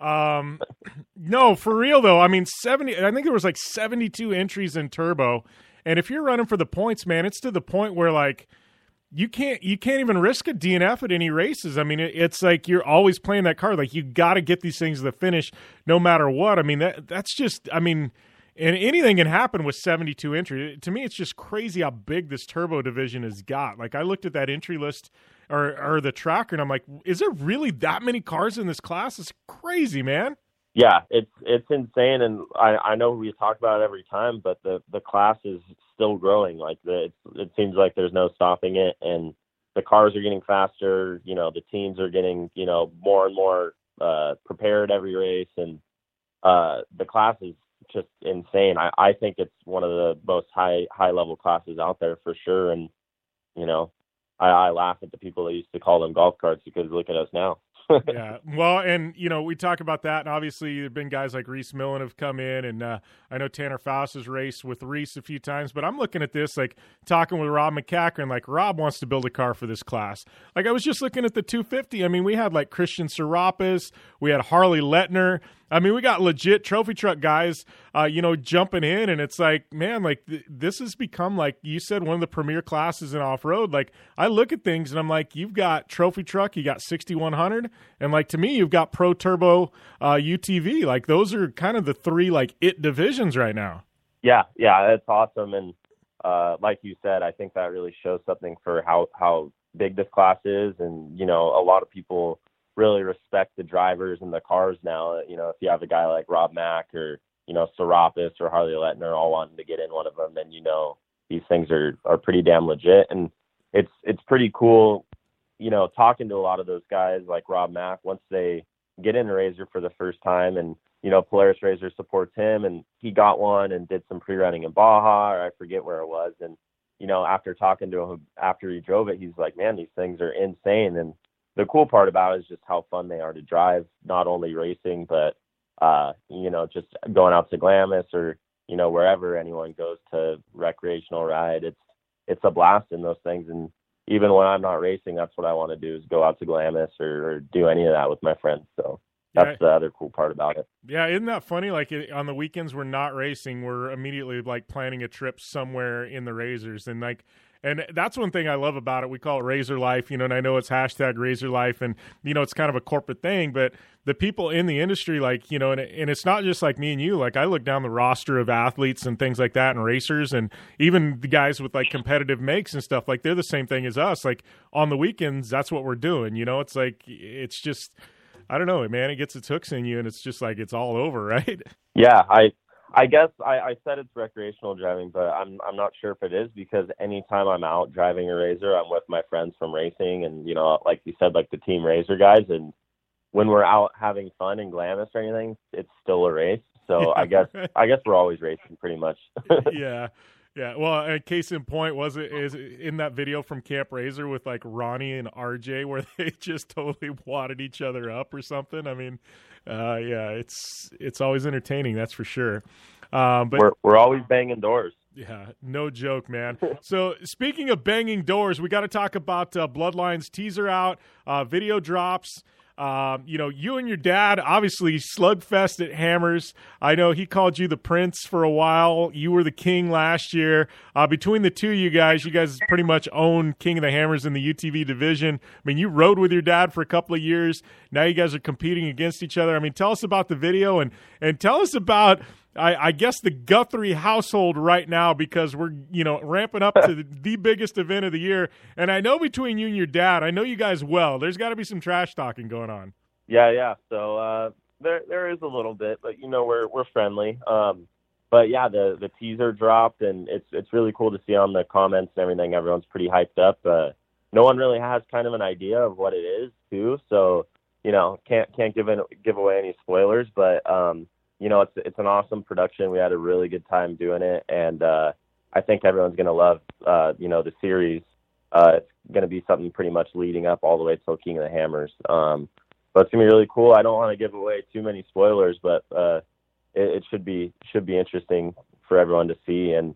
no, for real though. I mean, I think there was like 72 entries in Turbo, and if you're running for the points, man, it's to the point where like you can't even risk a DNF at any races. I mean, it's like you're always playing that card. Like you got to get these things to the finish, no matter what. I mean, that's just. I mean. And anything can happen with 72 entries. To me, it's just crazy how big this Turbo division has got. Like, I looked at that entry list or the tracker, and I'm like, is there really that many cars in this class? It's crazy, man. Yeah, it's insane, and I know we talk about it every time, but the class is still growing. Like, it seems like there's no stopping it, and the cars are getting faster. The teams are getting, more and more prepared every race, and the class is just insane. I think it's one of the most high level classes out there for sure. And I laugh at the people that used to call them golf carts, because look at us now. Yeah, well, and we talk about that, and obviously there've been guys like Reese Millen have come in, and I know Tanner Faust has raced with Reese a few times, but I'm looking at this, like talking with Rob McCackern, like Rob wants to build a car for this class. Like I was just looking at the 250. I mean, we had like Christian Serapis, we had Harley Letner. I mean, we got legit trophy truck guys, jumping in, and it's like, man, like this has become, like you said, one of the premier classes in off-road. Like I look at things and I'm like, you've got trophy truck, you got 6100, and like to me, you've got Pro Turbo UTV. Like those are kind of the 3 like it divisions right now. Yeah, that's awesome, and like you said, I think that really shows something for how big this class is, and a lot of people really respect the drivers and the cars now. If you have a guy like Rob Mack or Serapis or Harley Letner all wanting to get in one of them, then these things are pretty damn legit. And it's pretty cool talking to a lot of those guys like Rob Mack, once they get in a Razor for the first time, and Polaris Razor supports him, and he got one and did some pre-running in Baja, or I forget where it was, and after talking to him after he drove it, he's like, man, these things are insane. And the cool part about it is just how fun they are to drive, not only racing, but, just going out to Glamis or, wherever anyone goes to recreational ride. It's a blast in those things. And even when I'm not racing, that's what I want to do, is go out to Glamis or do any of that with my friends. So that's the other cool part about it. Yeah, isn't that funny? Like on the weekends we're not racing, we're immediately like planning a trip somewhere in the Razors, and that's one thing I love about it. We call it Razor Life, and I know it's hashtag Razor Life, and it's kind of a corporate thing, but the people in the industry, like, and it's not just like me and you. Like I look down the roster of athletes and things like that and racers, and even the guys with like competitive makes and stuff, like they're the same thing as us. Like on the weekends, that's what we're doing. It's like, it's just, I don't know, man, it gets its hooks in you, and it's just like, it's all over, right? Yeah, I guess I said it's recreational driving, but I'm not sure if it is, because anytime I'm out driving a Razor, I'm with my friends from racing, and like you said, like the Team Razor guys, and when we're out having fun in Glamis or anything, it's still a race. So I guess we're always racing pretty much. Yeah. Yeah, well, a case in point is in that video from Camp Razor with like Ronnie and RJ, where they just totally wadded each other up or something. I mean, yeah, it's always entertaining, that's for sure. But we're always banging doors. Yeah, no joke, man. So speaking of banging doors, we got to talk about Bloodlines teaser out, video drops. You and your dad, obviously, slugfest at Hammers. I know he called you the prince for a while. You were the king last year. Between the two of you guys pretty much own King of the Hammers in the UTV division. I mean, you rode with your dad for a couple of years. Now you guys are competing against each other. I mean, tell us about the video and tell us about, I guess, the Guthrie household right now, because we're, ramping up to the biggest event of the year. And I know between you and your dad, I know you guys well. There's got to be some trash talking going on. Yeah. So there is a little bit, but we're friendly. But yeah, the teaser dropped, and it's really cool to see on the comments and everything. Everyone's pretty hyped up. No one really has kind of an idea of what it is too. So can't give away any spoilers, but it's an awesome production. We had a really good time doing it, and I think everyone's gonna love the series. It's gonna be something pretty much leading up all the way till King of the Hammers. But it's gonna be really cool. I don't want to give away too many spoilers, but it should be interesting for everyone to see. And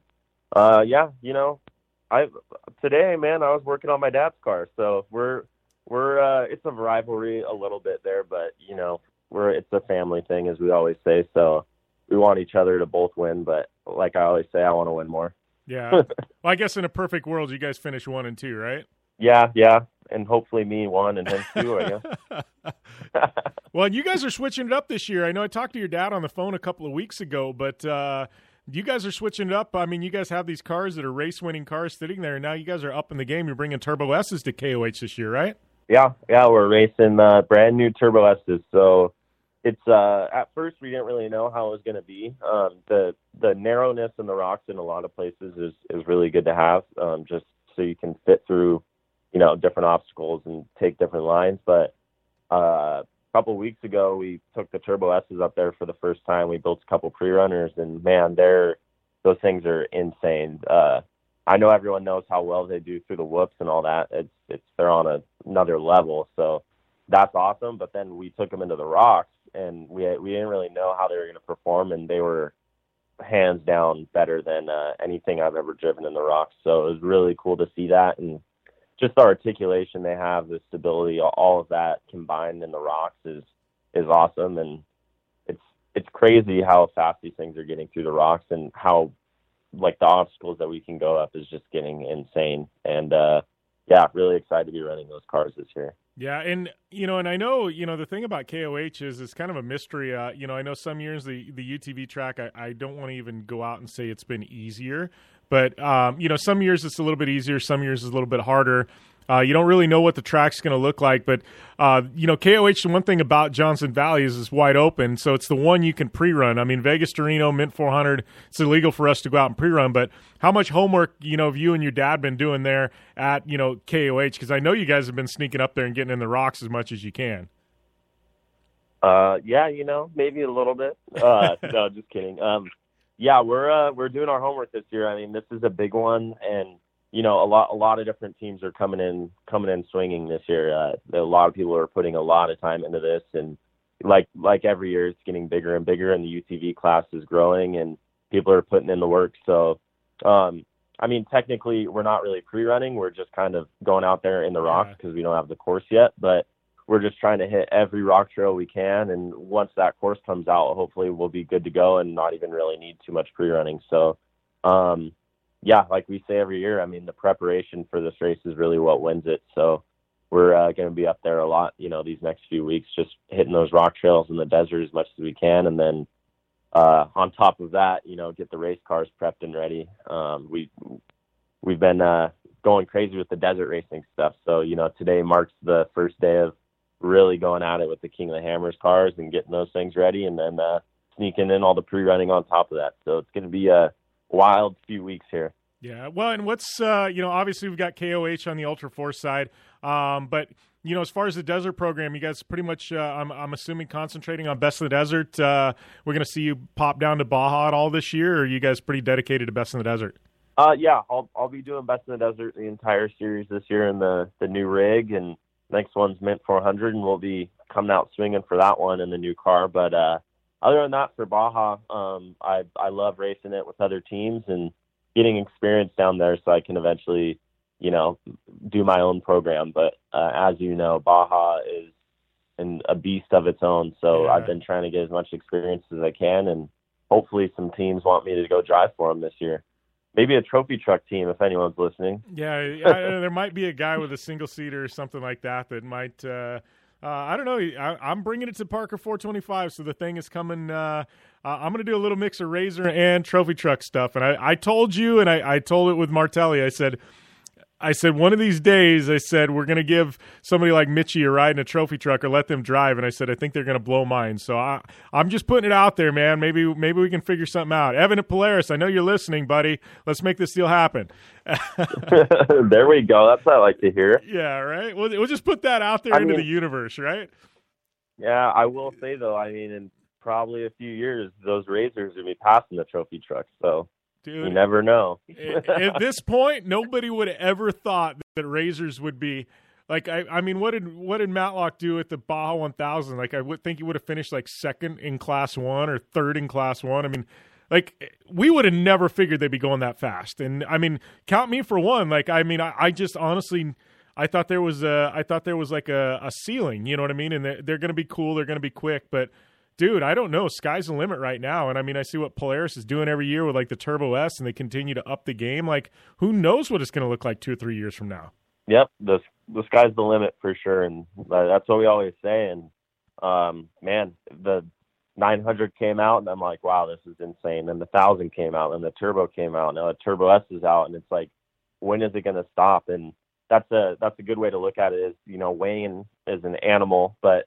today, man, I was working on my dad's car, so we're it's a rivalry a little bit there, but it's a family thing, as we always say. So we want each other to both win, but like I always say, I want to win more. Yeah. Well, I guess in a perfect world, you guys finish 1 and 2, right? Yeah. And hopefully me 1 and him 2, I guess. Well, you guys are switching it up this year. I know I talked to your dad on the phone a couple of weeks ago, but you guys are switching it up. I mean, you guys have these cars that are race-winning cars sitting there, and now you guys are up in the game. You're bringing Turbo S's to KOH this year, right? Yeah, we're racing brand new Turbo S's. So it's at first we didn't really know how it was going to be. The narrowness in the rocks in a lot of places is really good to have, just so you can fit through, different obstacles and take different lines. But a couple of weeks ago, we took the Turbo S's up there for the first time. We built a couple pre-runners, and man, those things are insane. I know everyone knows how well they do through the whoops and all that. They're on another level, so that's awesome. But then we took them into the rocks, and we didn't really know how they were going to perform, and they were hands down better than anything I've ever driven in the rocks. So it was really cool to see that, and just the articulation they have, the stability, all of that combined in the rocks is awesome. And it's crazy how fast these things are getting through the rocks, and how like the obstacles that we can go up is just getting insane. And really excited to be running those cars this year. Yeah, and and I know the thing about KOH is kind of a mystery. I know some years the UTV track, I don't want to even go out and say it's been easier, but some years it's a little bit easier, some years it's a little bit harder. You don't really know what the track's going to look like, but KOH, the one thing about Johnson Valley is it's wide open, so it's the one you can pre-run. I mean, Vegas to Reno, Mint 400, it's illegal for us to go out and pre-run, but how much homework, have you and your dad been doing there at, KOH? Because I know you guys have been sneaking up there and getting in the rocks as much as you can. Maybe a little bit. No, just kidding. We're doing our homework this year. I mean, this is a big one, and a lot of different teams are coming in swinging this year. A lot of people are putting a lot of time into this, and like every year, it's getting bigger and bigger, and the UTV class is growing, and people are putting in the work. So, technically, we're not really pre-running. We're just kind of going out there in the rocks because we don't have the course yet, but we're just trying to hit every rock trail we can, and once that course comes out, hopefully we'll be good to go and not even really need too much pre-running. So, like we say every year, I mean, the preparation for this race is really what wins it. So we're going to be up there a lot, these next few weeks, just hitting those rock trails in the desert as much as we can. And then on top of that, get the race cars prepped and ready. We've been going crazy with the desert racing stuff. So, today marks the first day of really going at it with the King of the Hammers cars and getting those things ready, and then sneaking in all the pre-running on top of that. So it's going to be a wild few weeks here. Yeah, well, and what's obviously we've got KOH on the Ultra Force side, but as far as the desert program, you guys pretty much I'm assuming concentrating on Best in the Desert. We're going to see you pop down to Baja at all this year, or are you guys pretty dedicated to Best in the Desert? I'll be doing Best in the Desert the entire series this year in the new rig, and next one's Mint 400, and we'll be coming out swinging for that one in the new car. But other than that, for Baja, I love racing it with other teams and getting experience down there so I can eventually, do my own program. But as you know, Baja is a beast of its own. So Yeah. I've been trying to get as much experience as I can, and hopefully some teams want me to go drive for them this year. Maybe a trophy truck team if anyone's listening. Yeah, there might be a guy with a single seater or something like that might. I don't know. I'm bringing it to Parker 425, so the thing is coming. I'm going to do a little mix of Razor and trophy truck stuff. And I told you, and I told it with Martelli. I said one of these days, we're going to give somebody like Mitchie a ride in a trophy truck or let them drive. And I said, I think they're going to blow mine. So I'm just putting it out there, man. Maybe we can figure something out. Evan at Polaris, I know you're listening, buddy. Let's make this deal happen. There we go. That's what I like to hear. Yeah, right? We'll just put that out there into the universe, right? Yeah, I will say, though, in probably a few years, those Razors are going to be passing the trophy trucks. So. Dude, you never know. At this point, nobody would have ever thought that Razors would be like. I mean, what did Matlock do at the Baja 1000? Like, I would think he would have finished like second in Class 1 or third in Class 1. I mean, like we would have never figured they'd be going that fast. And I mean, count me for one. Like, I mean, I just honestly, I thought there was like a ceiling. You know what I mean? And they're going to be cool. They're going to be quick, but. Dude, I don't know. Sky's the limit right now. And, I mean, I see what Polaris is doing every year with, like, the Turbo S, and they continue to up the game. Like, who knows what it's going to look like 2 or 3 years from now? Yep, the sky's the limit for sure, and that's what we always say. And, man, the 900 came out, and I'm like, wow, this is insane. And the 1000 came out, and the Turbo came out. Now the Turbo S is out, and it's like, when is it going to stop? And that's a good way to look at it is, Wayne is an animal, but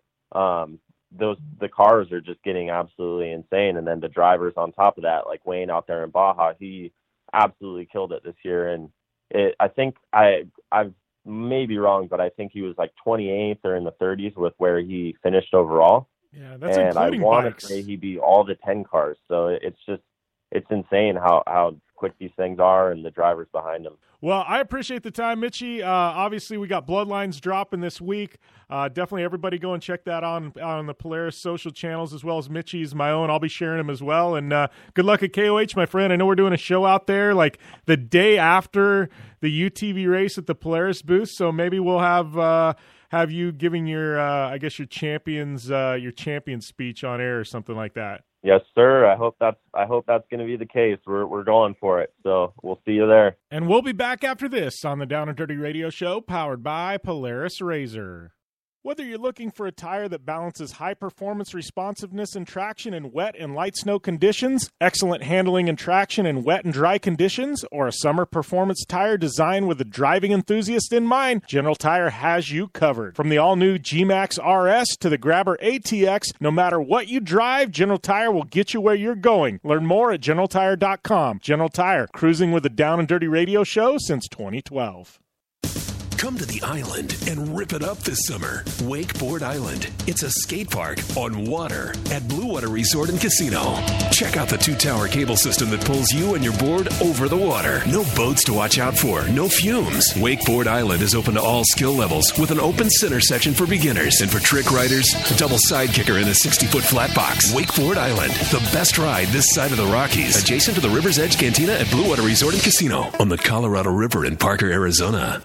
the cars are just getting absolutely insane, and then the drivers on top of that, like Wayne out there in Baja, he absolutely killed it this year. And I think I may be wrong, but I think he was like 28th or in the 30s with where he finished overall. Yeah, that's and including I want bikes. to say he beat all the 10 cars. So it's insane how quick these things are and the drivers behind them. Well, I appreciate the time, Mitchie. Obviously, we got Bloodlines dropping this week. Definitely everybody go and check that on the Polaris social channels as well as Mitchie's, my own. I'll be sharing them as well. And good luck at KOH, my friend. I know we're doing a show out there like the day after the UTV race at the Polaris booth, so maybe we'll have you giving your your champion speech on air or something like that. Yes, sir. I hope that's going to be the case. We're going for it. So we'll see you there. And we'll be back after this on the Down and Dirty Radio Show, powered by Polaris Razor. Whether you're looking for a tire that balances high performance responsiveness and traction in wet and light snow conditions, excellent handling and traction in wet and dry conditions, or a summer performance tire designed with the driving enthusiast in mind, General Tire has you covered. From the all-new G-Max RS to the Grabber ATX, no matter what you drive, General Tire will get you where you're going. Learn more at GeneralTire.com. General Tire, cruising with the Down and Dirty Radio Show since 2012. Come to the island and rip it up this summer. Wakeboard Island. It's a skate park on water at Blue Water Resort and Casino. Check out the 2-tower cable system that pulls you and your board over the water. No boats to watch out for. No fumes. Wakeboard Island is open to all skill levels with an open center section for beginners. And for trick riders, a double side kicker in a 60-foot flat box. Wakeboard Island. The best ride this side of the Rockies. Adjacent to the River's Edge Cantina at Blue Water Resort and Casino on the Colorado River in Parker, Arizona.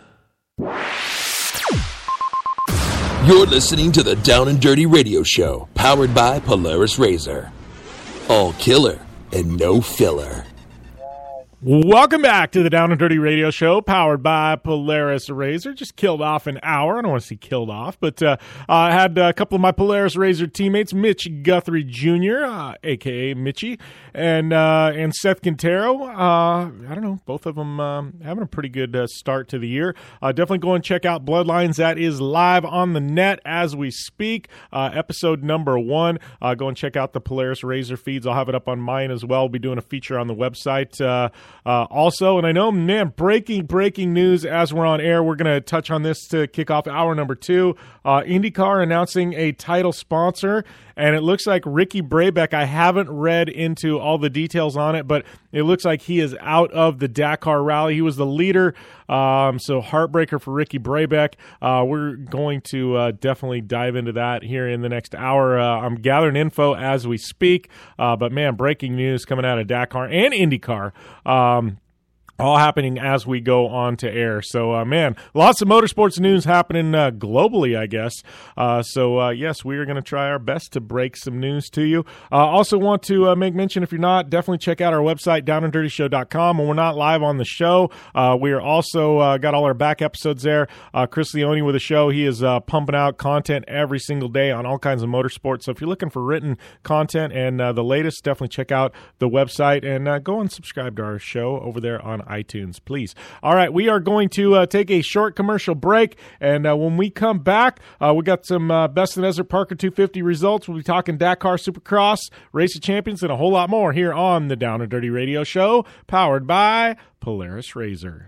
You're listening to the Down and Dirty Radio Show, powered by Polaris Razor. All killer and no filler. Welcome back to the Down and Dirty Radio Show, powered by Polaris Razor. Just killed off an hour. I don't want to see killed off, but I had a couple of my Polaris Razor teammates, Mitch Guthrie Jr., a.k.a. Mitchie, and Seth Quintero. I don't know, both of them having a pretty good start to the year. Definitely go and check out Bloodlines. That is live on the net as we speak. Episode number 1. Go and check out the Polaris Razor feeds. I'll have it up on mine as well. We'll be doing a feature on the website also, and I know, man, breaking news as we're on air. We're going to touch on this to kick off hour number 2. IndyCar announcing a title sponsor, and it looks like Ricky Brabec. I haven't read into all the details on it, but it looks like he is out of the Dakar Rally. He was the leader, so heartbreaker for Ricky Brabec. We're going to definitely dive into that here in the next hour. I'm gathering info as we speak, but man, breaking news coming out of Dakar and IndyCar. all happening as we go on to air. So, man, lots of motorsports news happening globally, I guess. Yes, we are going to try our best to break some news to you. Also want to make mention, if you're not, definitely check out our website, downanddirtyshow.com. When we're not live on the show, we are also got all our back episodes there. Chris Leone with the show, he is pumping out content every single day on all kinds of motorsports. So if you're looking for written content and the latest, definitely check out the website and go and subscribe to our show over there on iTunes, please. All right, we are going to take a short commercial break, and when we come back, we got some Best in the Desert Parker 250 results. We'll be talking Dakar Supercross, Race of Champions, and a whole lot more here on the Down and Dirty Radio Show, powered by Polaris RZR.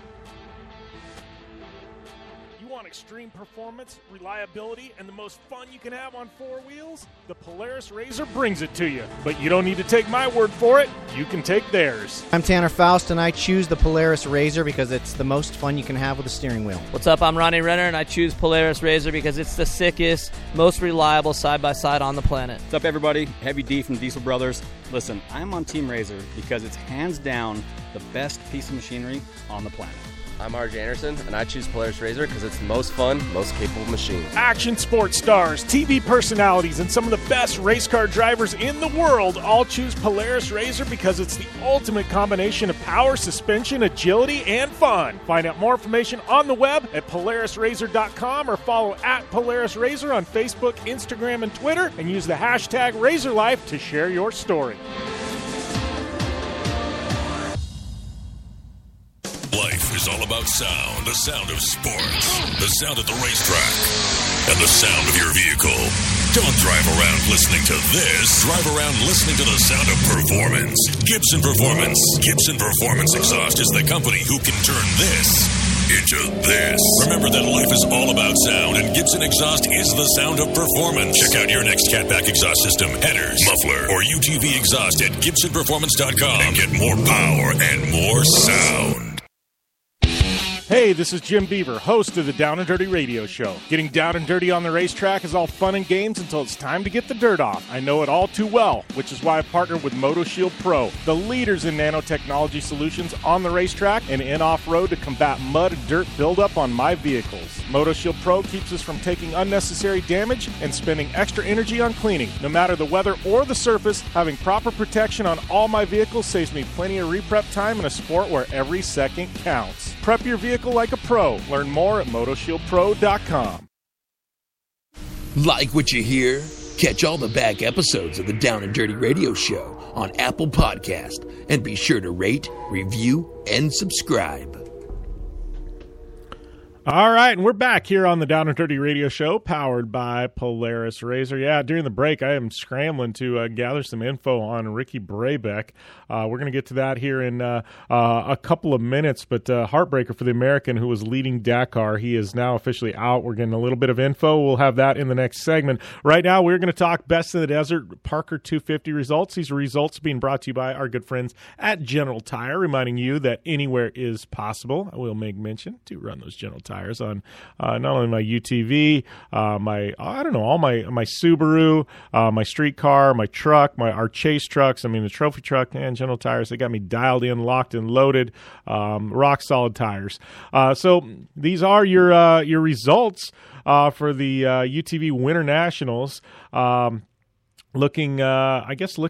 Extreme performance, reliability, and the most fun you can have on four wheels? The Polaris RZR brings it to you. But you don't need to take my word for it. You can take theirs. I'm Tanner Faust, and I choose the Polaris RZR because it's the most fun you can have with a steering wheel. What's up? I'm Ronnie Renner, and I choose Polaris RZR because it's the sickest, most reliable side-by-side on the planet. What's up, everybody? Heavy D from Diesel Brothers. Listen, I'm on Team RZR because it's hands down the best piece of machinery on the planet. I'm RJ Anderson, and I choose Polaris RZR because it's the most fun, most capable machine. Action sports stars, TV personalities, and some of the best race car drivers in the world all choose Polaris RZR because it's the ultimate combination of power, suspension, agility, and fun. Find out more information on the web at PolarisRZR.com or follow at Polaris RZR on Facebook, Instagram, and Twitter, and use the hashtag RazorLife to share your story. Life is all about sound, the sound of sports, the sound at the racetrack, and the sound of your vehicle. Don't drive around listening to this. Drive around listening to the sound of performance. Gibson Performance. Gibson Performance Exhaust is the company who can turn this into this. Remember that life is all about sound, and Gibson Exhaust is the sound of performance. Check out your next catback exhaust system, headers, muffler, or UTV exhaust at GibsonPerformance.com and get more power and more sound. Hey, this is Jim Beaver, host of the Down and Dirty Radio Show. Getting down and dirty on the racetrack is all fun and games until it's time to get the dirt off. I know it all too well, which is why I partnered with MotoShield Pro, the leaders in nanotechnology solutions on the racetrack and in off-road to combat mud and dirt buildup on my vehicles. MotoShield Pro keeps us from taking unnecessary damage and spending extra energy on cleaning. No matter the weather or the surface, having proper protection on all my vehicles saves me plenty of reprep time in a sport where every second counts. Prep your vehicle like a pro. Learn more at MotoShieldPro.com. Like what you hear? Catch all the back episodes of the Down and Dirty Radio Show on Apple Podcast, and be sure to rate, review, and subscribe. All right, and we're back here on the Down and Dirty Radio Show, powered by Polaris RZR. Yeah, during the break, I am scrambling to gather some info on Ricky Brabec. We're going to get to that here in a couple of minutes, but heartbreaker for the American who was leading Dakar. He is now officially out. We're getting a little bit of info. We'll have that in the next segment. Right now, we're going to talk Best in the Desert Parker 250 results. These results being brought to you by our good friends at General Tire, reminding you that anywhere is possible. I will make mention to run those General Tires on not only my UTV, all my Subaru, my street car, my truck, our chase trucks. I mean, the trophy truck and General Tires. They got me dialed in, locked and loaded, rock solid tires. So these are your results for the UTV Winter Nationals. Looking at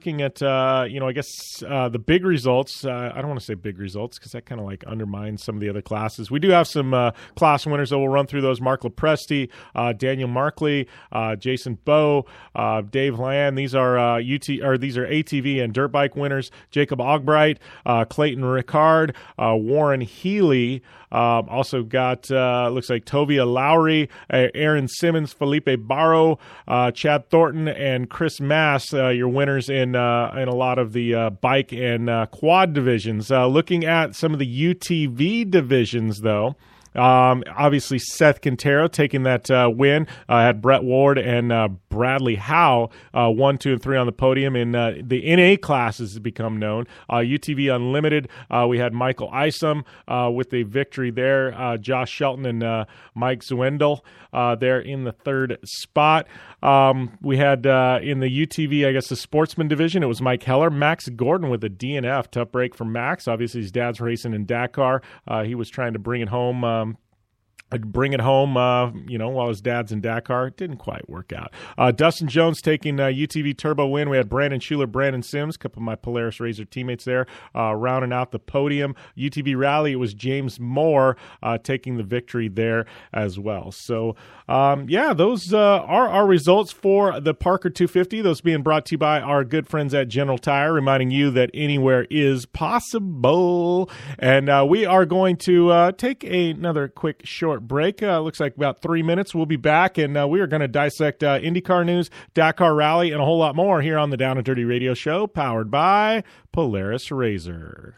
the big results. I don't want to say big results because that kind of like undermines some of the other classes. We do have some class winners, though. We'll run through those. Mark Lepresti, Daniel Markley, Jason Bowe, Dave Land. These are these are ATV and dirt bike winners. Jacob Ogbright, Clayton Ricard, Warren Healy. Also got looks like Tovia Lowry, Aaron Simmons, Felipe Barro, Chad Thornton, and Chris Mass, your winners in a lot of the bike and quad divisions. Looking at some of the UTV divisions, though, Obviously, Seth Quintero taking that win. Had Brett Ward and Bradley Howe 1, 2, and 3 on the podium in the NA classes has become known. UTV Unlimited, we had Michael Isom with a victory there. Josh Shelton and Mike Zwendel there in the third spot. We had in the UTV, I guess the sportsman division, it was Mike Heller. Max Gordon with a DNF. Tough break for Max. Obviously, his dad's racing in Dakar. He was trying to bring it home. While his dad's in Dakar. It didn't quite work out. Dustin Jones taking UTV Turbo win. We had Brandon Schuler, Brandon Sims, a couple of my Polaris Razor teammates there, rounding out the podium. UTV Rally, it was James Moore taking the victory there as well. So, those are our results for the Parker 250. Those being brought to you by our good friends at General Tire, reminding you that anywhere is possible. And we are going to take another quick short break. Looks like about 3 minutes. We'll be back, and we are going to dissect IndyCar news, Dakar Rally, and a whole lot more here on the Down and Dirty Radio Show, powered by Polaris Razor.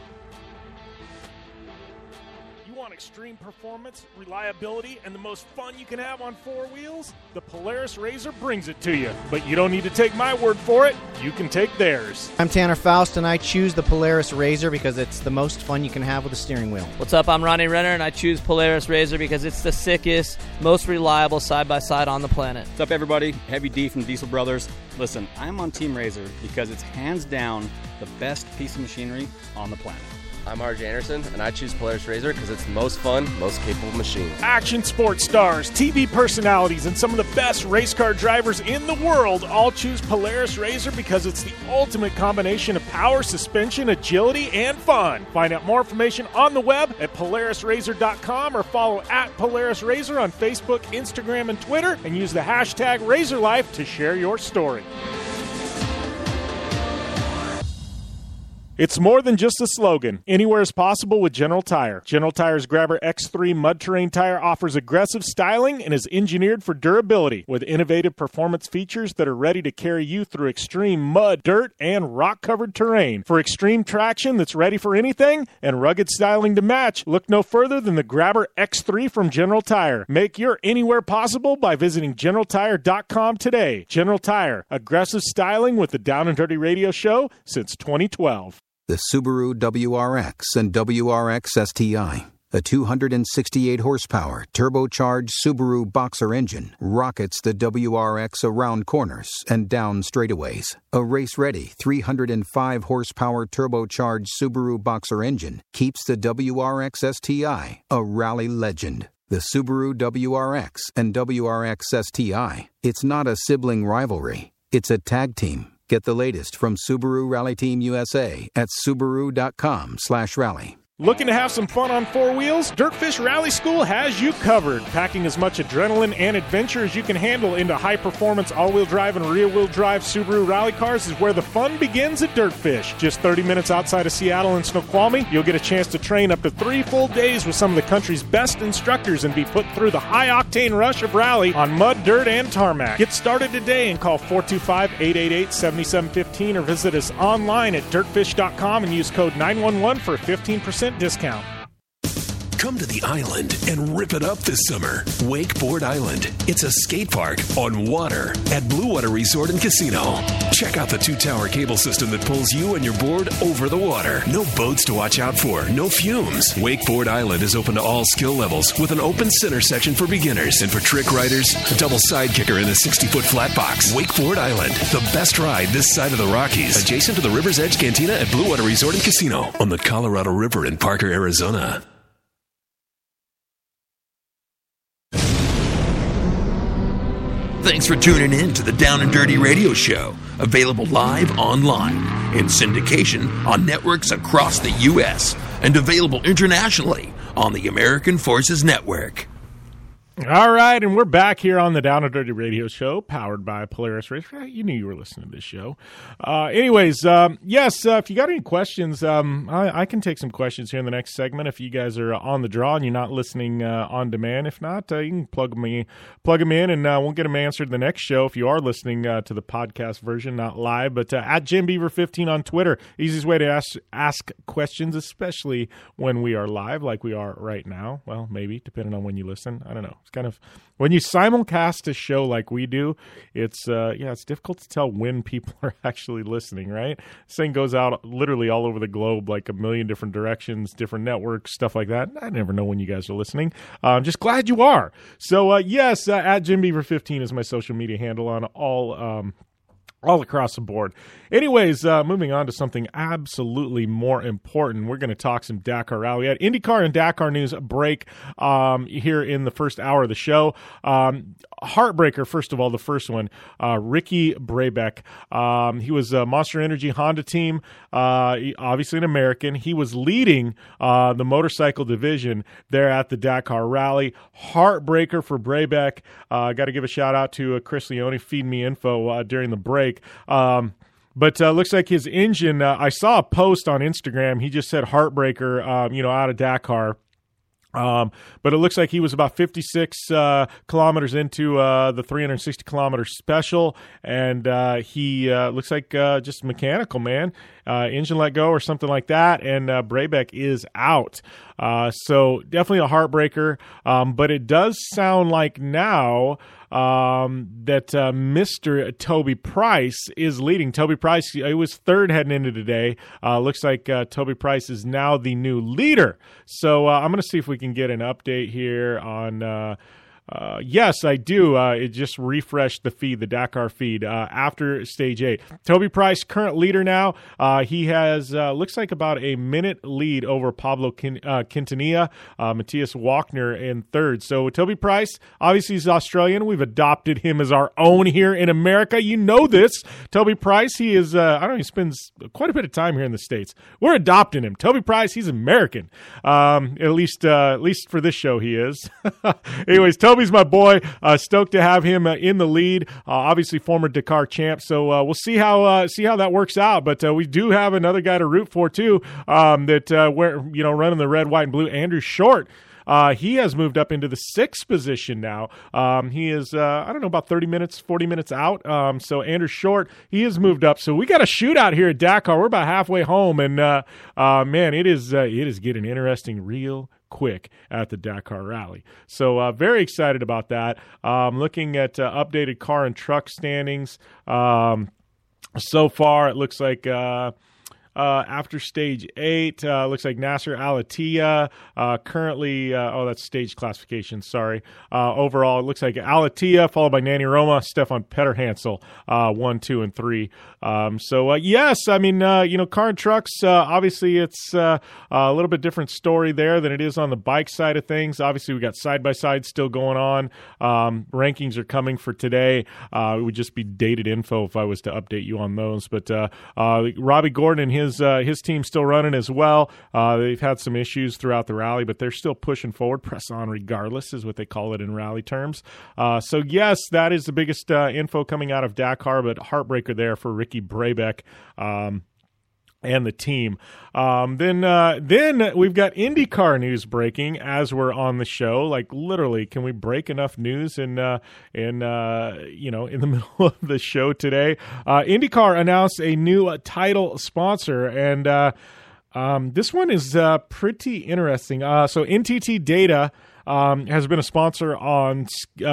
Extreme performance, reliability, and the most fun you can have on four wheels? The Polaris Razor brings it to you. But you don't need to take my word for it. You can take theirs. I'm Tanner Faust, and I choose the Polaris Razor because it's the most fun you can have with a steering wheel. What's up? I'm Ronnie Renner, and I choose Polaris Razor because it's the sickest, most reliable side-by-side on the planet. What's up, everybody? Heavy D from Diesel Brothers. Listen, I'm on Team Razor because it's hands down the best piece of machinery on the planet. I'm RJ Anderson, and I choose Polaris Razor because it's the most fun, most capable machine. Action sports stars, TV personalities, and some of the best race car drivers in the world all choose Polaris Razor because it's the ultimate combination of power, suspension, agility, and fun. Find out more information on the web at PolarisRazor.com or follow at Polaris Razor on Facebook, Instagram, and Twitter, and use the hashtag RazorLife to share your story. It's more than just a slogan. Anywhere is possible with General Tire. General Tire's Grabber X3 mud terrain tire offers aggressive styling and is engineered for durability with innovative performance features that are ready to carry you through extreme mud, dirt, and rock-covered terrain. For extreme traction that's ready for anything and rugged styling to match, look no further than the Grabber X3 from General Tire. Make your anywhere possible by visiting GeneralTire.com today. General Tire, aggressive styling with the Down and Dirty Radio Show since 2012. The Subaru WRX and WRX STI, a 268-horsepower, turbocharged Subaru Boxer engine, rockets the WRX around corners and down straightaways. A race-ready 305-horsepower turbocharged Subaru Boxer engine keeps the WRX STI a rally legend. The Subaru WRX and WRX STI, it's not a sibling rivalry, it's a tag team. Get the latest from Subaru Rally Team USA at Subaru.com/rally. Looking to have some fun on four wheels? Dirtfish Rally School has you covered. Packing as much adrenaline and adventure as you can handle into high-performance all-wheel drive and rear-wheel drive Subaru rally cars is where the fun begins at Dirtfish. Just 30 minutes outside of Seattle and Snoqualmie, you'll get a chance to train up to 3 full days with some of the country's best instructors and be put through the high-octane rush of rally on mud, dirt, and tarmac. Get started today and call 425-888-7715 or visit us online at dirtfish.com and use code 911 for a 15% discount. Come to the island and rip it up this summer. Wakeboard Island. It's a skate park on water at Blue Water Resort and Casino. Check out the 2-tower cable system that pulls you and your board over the water. No boats to watch out for, no fumes. Wakeboard Island is open to all skill levels with an open center section for beginners and for trick riders, a double side kicker in a 60-foot flat box. Wakeboard Island, the best ride this side of the Rockies, adjacent to the River's Edge Cantina at Blue Water Resort and Casino on the Colorado River in Parker, Arizona. Thanks for tuning in to the Down and Dirty Radio Show, available live online, in syndication on networks across the U.S., and available internationally on the American Forces Network. All right, and we're back here on the Down and Dirty Radio Show, powered by Polaris Racer. You knew you were listening to this show. Yes, if you got any questions, I can take some questions here in the next segment if you guys are on the draw and you're not listening on demand. If not, you can plug them in, and we'll get them answered the next show if you are listening to the podcast version, not live. But at Jim Beaver 15 on Twitter, easiest way to ask questions, especially when we are live like we are right now. Well, maybe, depending on when you listen. I don't know. It's kind of when you simulcast a show like we do, it's difficult to tell when people are actually listening, right? This thing goes out literally all over the globe, like a million different directions, different networks, stuff like that. I never know when you guys are listening. I'm just glad you are. So at Jim Beaver 15 is my social media handle on all across the board. Anyways, moving on to something absolutely more important. We're going to talk some Dakar Rally. We had IndyCar and Dakar news break here in the first hour of the show. Heartbreaker, first of all, the first one, Ricky Brabec. He was a Monster Energy Honda team, obviously an American. He was leading the motorcycle division there at the Dakar Rally. Heartbreaker for Brabec. Got to give a shout out to Chris Leone, feed me info during the break. But looks like his engine, I saw a post on Instagram. He just said Heartbreaker, out of Dakar. But it looks like he was about 56 kilometers into the 360-kilometer special, and he looks like just mechanical, man. Engine let go or something like that, and Brabec is out. So definitely a heartbreaker, but it does sound like now that Mr. Toby Price is leading. Toby Price, he was third heading into today. Looks like Toby Price is now the new leader. So I'm going to see if we can get an update here on yes, I do. It just refreshed the feed, the Dakar feed, after Stage 8. Toby Price, current leader now. He has, looks like about a minute lead over Pablo Quintanilla, Matthias Walkner in third. So Toby Price, obviously he's Australian. We've adopted him as our own here in America. You know this. Toby Price, he is, he spends quite a bit of time here in the States. We're adopting him. Toby Price, he's American. At least for this show he is. Anyways, Toby's my boy. Stoked to have him in the lead. Obviously, former Dakar champ. So we'll see how that works out. But we do have another guy to root for too. Running the red, white, and blue. Andrew Short. He has moved up into the 6th position now. He is, about 40 minutes out. So Andrew Short, he has moved up. So we got a shootout here at Dakar. We're about halfway home, and man, it is getting interesting real quick at the Dakar Rally. So very excited about that. Looking at updated car and truck standings. So far, it looks like after Stage 8, looks like Nasser Al-Attiyah currently, that's stage classification, sorry. Overall, it looks like Al-Attiyah, followed by Nanny Roma, Stefan Petterhansel, 1, 2, and 3. Yes, car and trucks, obviously it's a little bit different story there than it is on the bike side of things. Obviously, we got side-by-side still going on. Rankings are coming for today. It would just be dated info if I was to update you on those. But Robbie Gordon and his team's still running as well. They've had some issues throughout the rally, but they're still pushing forward. Press on regardless is what they call it in rally terms. So yes, that is the biggest info coming out of Dakar, but heartbreaker there for Ricky Brabec. And the team. Then we've got IndyCar news breaking as we're on the show. Like literally, can we break enough news in the middle of the show today? IndyCar announced a new title sponsor, and this one is pretty interesting. So NTT Data has been a sponsor on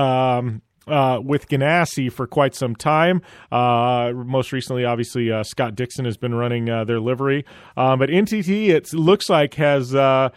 with Ganassi for quite some time. Most recently, obviously, Scott Dixon has been running their livery. But NTT, it looks like, has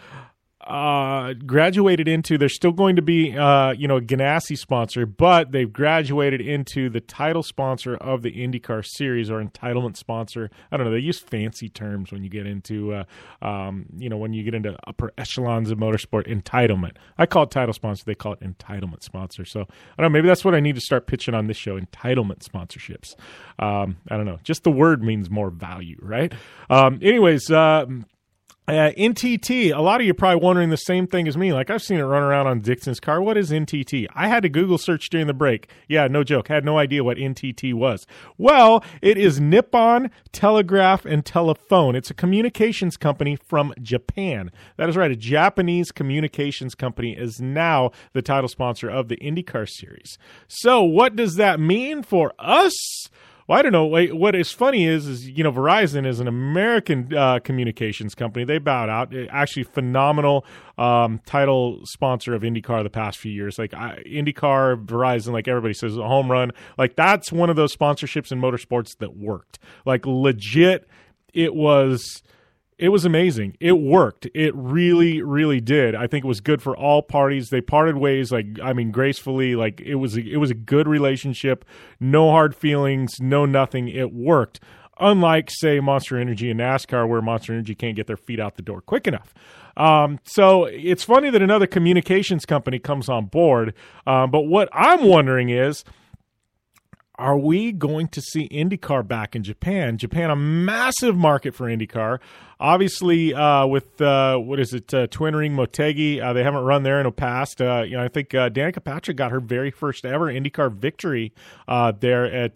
graduated into, they're still going to be, a Ganassi sponsor, but they've graduated into the title sponsor of the IndyCar series, or entitlement sponsor. I don't know. They use fancy terms when you get into, when you get into upper echelons of motorsport. Entitlement. I call it title sponsor. They call it entitlement sponsor. So I don't know. Maybe that's what I need to start pitching on this show. Entitlement sponsorships. I don't know. Just the word means more value, right? NTT, a lot of you are probably wondering the same thing as me. Like, I've seen it run around on Dixon's car. What is NTT? I had to Google search during the break. Yeah, no joke. Had no idea what NTT was. Well, it is Nippon Telegraph and Telephone. It's a communications company from Japan. That is right. A Japanese communications company is now the title sponsor of the IndyCar Series. So what does that mean for us? Well, I don't know. What is funny is Verizon is an American communications company. They bowed out. Actually, phenomenal title sponsor of IndyCar the past few years. Like IndyCar, Verizon, like everybody says, a home run. Like that's one of those sponsorships in motorsports that worked. Like legit, it was amazing. It worked. It really, really did. I think it was good for all parties. They parted ways, gracefully. Like it was a good relationship. No hard feelings. No nothing. It worked. Unlike, say, Monster Energy and NASCAR, where Monster Energy can't get their feet out the door quick enough. So it's funny that another communications company comes on board. But what I'm wondering is, are we going to see IndyCar back in Japan? Japan, a massive market for IndyCar. Obviously, with Twin Ring Motegi, they haven't run there in the past. I think Danica Patrick got her very first ever IndyCar victory there at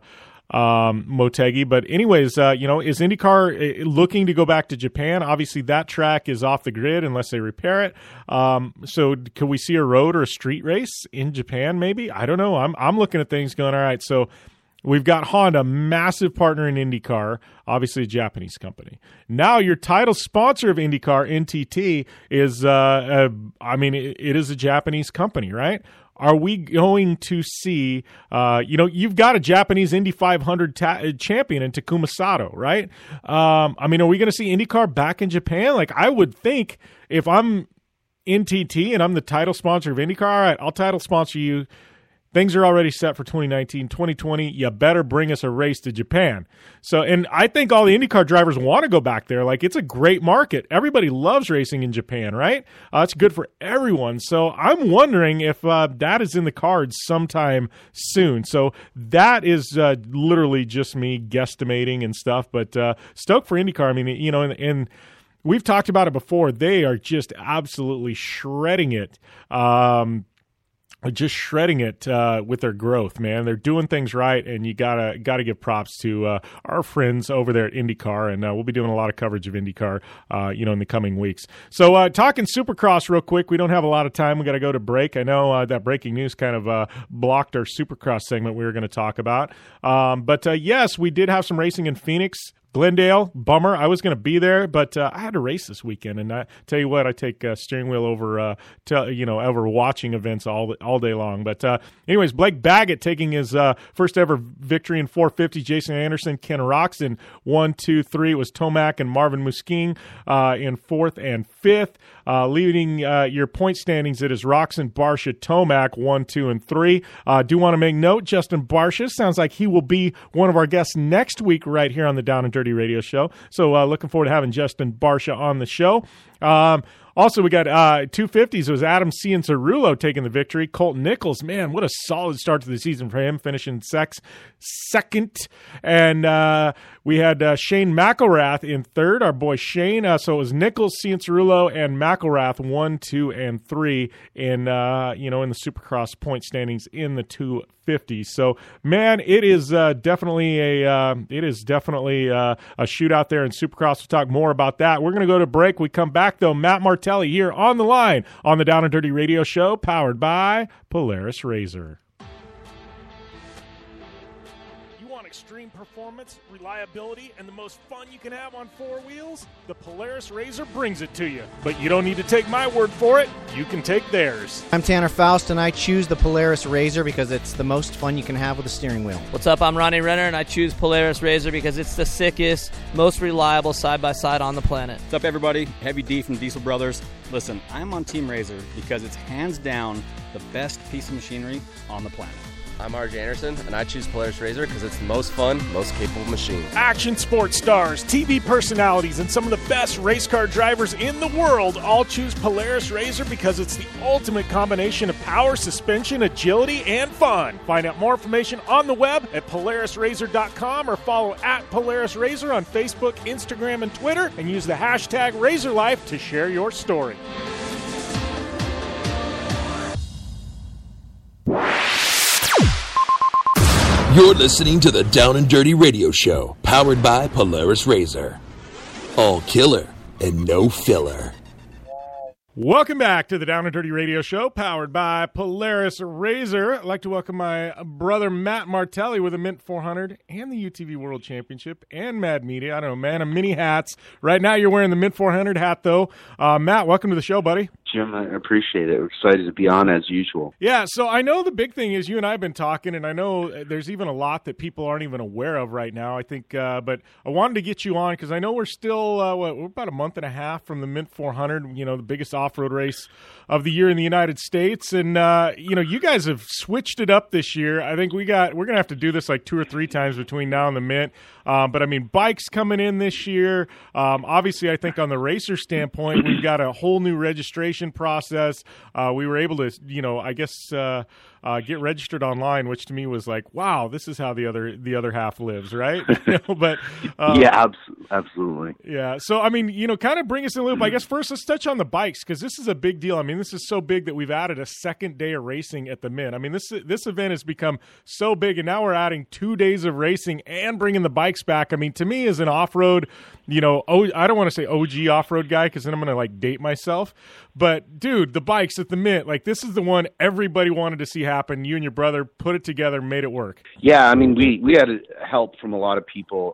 Motegi. But anyways, is IndyCar looking to go back to Japan? Obviously, that track is off the grid unless they repair it. So can we see a road or a street race in Japan maybe? I don't know. I'm looking at things going, all right, so we've got Honda, massive partner in IndyCar, obviously a Japanese company. Now your title sponsor of IndyCar, NTT, is, it is a Japanese company, right? Are we going to see, you've got a Japanese Indy 500 champion in Takuma Sato, right? Are we going to see IndyCar back in Japan? Like, I would think if I'm NTT and I'm the title sponsor of IndyCar, all right, I'll title sponsor you. Things are already set for 2019, 2020. You better bring us a race to Japan. So, and I think all the IndyCar drivers want to go back there. Like, it's a great market. Everybody loves racing in Japan, right? It's good for everyone. So I'm wondering if that is in the cards sometime soon. So that is literally just me guesstimating and stuff. But stoked for IndyCar. And we've talked about it before. They are just absolutely shredding it. Just shredding it with their growth, man. They're doing things right, and you gotta give props to our friends over there at IndyCar, and we'll be doing a lot of coverage of IndyCar, in the coming weeks. So, talking Supercross real quick. We don't have a lot of time. We got to go to break. I know that breaking news kind of blocked our Supercross segment we were going to talk about. But yes, we did have some racing in Phoenix. Glendale, bummer. I was going to be there, but I had to race this weekend, and I tell you what, I take steering wheel over over watching events all day long. But anyways, Blake Baggett taking his first ever victory in 450. Jason Anderson, Ken Roczen 1, 2, 3. It was Tomac and Marvin Musquin in 4th and 5th. Leading your point standings, it is Roczen, Barcia, Tomac 1, 2, and 3. Do want to make note, Justin Barcia sounds like he will be one of our guests next week right here on the Down and Dirty Radio Show. So looking forward to having Justin Barcia on the show. Also, we got 250s. It was Adam Cianciarulo taking the victory. Colton Nichols, man, what a solid start to the season for him, finishing second. And we had Shane McElrath in 3rd, our boy Shane. So it was Nichols, Cianciarulo, and McElrath 1, 2, and 3 in the Supercross point standings in the 250s. So, man, it is definitely a shootout there in Supercross. We'll talk more about that. We're going to go to break. We come back, though. Matt Martelli here on the line on the Down and Dirty Radio Show, powered by Polaris RZR. You want extreme performance, reliability, and the most fun you can have on 4 wheels? The Polaris RZR brings it to you. But you don't need to take my word for it. You can take theirs. I'm Tanner Faust, and I choose the Polaris RZR because it's the most fun you can have with a steering wheel. What's up? I'm Ronnie Renner, and I choose Polaris RZR because it's the sickest, most reliable side-by-side on the planet. What's up, everybody? Heavy D from Diesel Brothers. Listen, I'm on Team RZR because it's hands down the best piece of machinery on the planet. I'm RJ Anderson, and I choose Polaris RZR because it's the most fun, most capable machine. Action sports stars, TV personalities, and some of the best race car drivers in the world all choose Polaris RZR because it's the ultimate combination of power, suspension, agility, and fun. Find out more information on the web at PolarisRZR.com or follow at Polaris RZR on Facebook, Instagram, and Twitter, and use the hashtag RazorLife to share your story. You're listening to the Down and Dirty Radio Show, powered by Polaris RZR. All killer and no filler. Welcome back to the Down and Dirty Radio Show, powered by Polaris RZR. I'd like to welcome my brother Matt Martelli with a Mint 400 and the UTV World Championship and Mad Media. I don't know, man, mini hats. Right now you're wearing the Mint 400 hat, though. Matt, welcome to the show, buddy. Jim, I appreciate it. We're excited to be on as usual. Yeah, so I know the big thing is you and I have been talking, and I know there's even a lot that people aren't even aware of right now, I think. But I wanted to get you on because I know we're still, we're about a month and a half from the Mint 400, the biggest off-road race of the year in the United States. And, you guys have switched it up this year. I think we're going to have to do this like 2 or 3 times between now and the Mint. But, I mean, bikes coming in this year. Obviously, I think on the racer standpoint, we've got a whole new registration process. We were able to, get registered online, which to me was like, wow, this is how the other half lives, right? But yeah, absolutely. Yeah. So I mean, kind of bring us in a loop. I guess first let's touch on the bikes because this is a big deal. I mean, this is so big that we've added a second day of racing at the Mint. I mean, this event has become so big, and now we're adding 2 days of racing and bringing the bikes back. I mean, to me as an off-road, I don't want to say OG off-road guy because then I'm going to date myself. But dude, the bikes at the Mint, this is the one everybody wanted to see happen. You and your brother put it together, made it work. Yeah, I mean, we had help from a lot of people.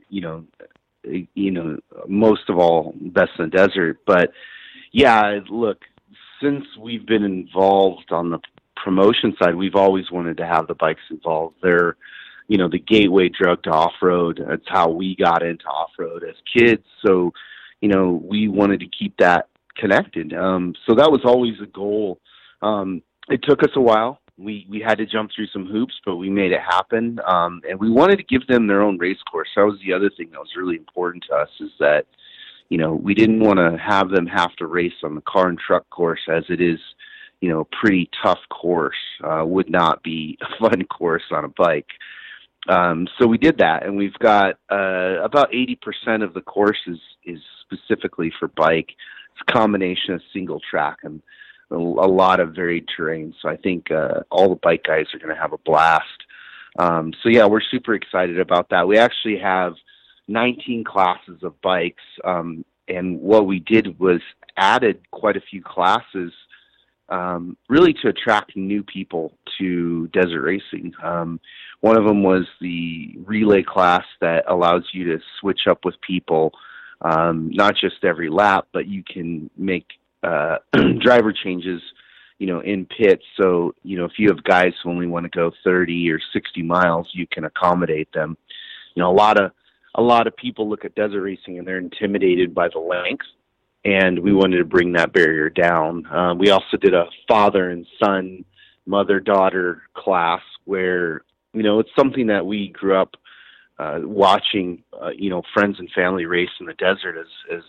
Most of all, Best in the Desert. But yeah, look, since we've been involved on the promotion side, we've always wanted to have the bikes involved. They're, the gateway drug to off-road. That's how we got into off-road as kids. So, we wanted to keep that connected. So that was always a goal. It took us a while. We had to jump through some hoops, but we made it happen. And we wanted to give them their own race course. That was the other thing that was really important to us is that, we didn't want to have them have to race on the car and truck course as it is, a pretty tough course. Would not be a fun course on a bike. So we did that, and we've got about 80% of the course is specifically for bike. It's a combination of single track and a lot of varied terrain. So I think all the bike guys are going to have a blast. So yeah, we're super excited about that. We actually have 19 classes of bikes. And what we did was added quite a few classes really to attract new people to desert racing. One of them was the relay class that allows you to switch up with people, not just every lap, but you can make driver changes, in pits. So, if you have guys who only want to go 30 or 60 miles, you can accommodate them. A lot of people look at desert racing and they're intimidated by the length, and we wanted to bring that barrier down. We also did a father and son, mother-daughter class where, it's something that we grew up watching, friends and family race in the desert as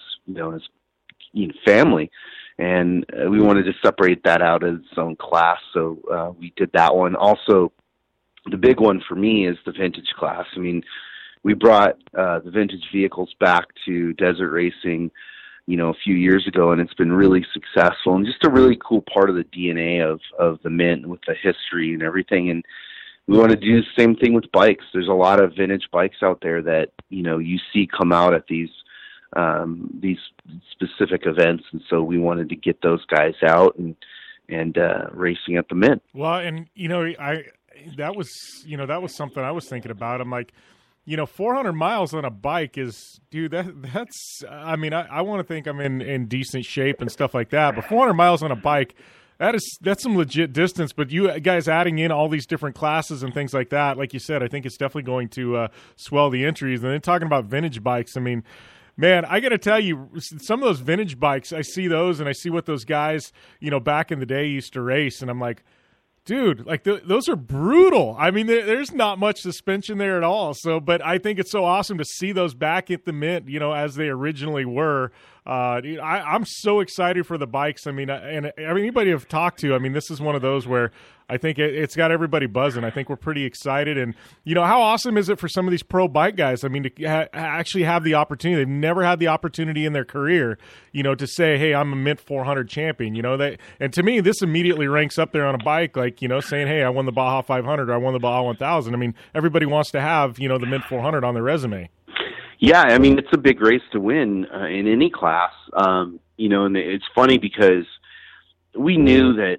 family. And we wanted to separate that out as its own class. So we did that one. Also, the big one for me is the vintage class. I mean, we brought the vintage vehicles back to desert racing, a few years ago, and it's been really successful and just a really cool part of the DNA of the Mint with the history and everything. And we want to do the same thing with bikes. There's a lot of vintage bikes out there that, you see come out at these specific events. And so we wanted to get those guys out and racing at the Mint. Well, and, that was something I was thinking about. I'm like, 400 miles on a bike is, dude, that's, I mean, I want to think I'm in decent shape and stuff like that, but 400 miles on a bike, that's some legit distance. But you guys adding in all these different classes and things like that, like you said, I think it's definitely going to swell the entries. And then talking about vintage bikes, I mean, man, I got to tell you, some of those vintage bikes, I see those and I see what those guys, back in the day used to race, and I'm like, Dude, like those are brutal. I mean, there's not much suspension there at all. So, but I think it's so awesome to see those back at the Mint, as they originally were. Dude, I'm so excited for the bikes. I mean, and anybody I've talked to, I mean, this is one of those where I think it's got everybody buzzing. I think we're pretty excited. And, how awesome is it for some of these pro bike guys? I mean, to actually have the opportunity. They've never had the opportunity in their career, to say, hey, I'm a Mint 400 champion. And to me, this immediately ranks up there on a bike, like, saying, hey, I won the Baja 500 or I won the Baja 1000. I mean, everybody wants to have, the Mint 400 on their resume. Yeah, I mean, it's a big race to win in any class. And it's funny because we knew that,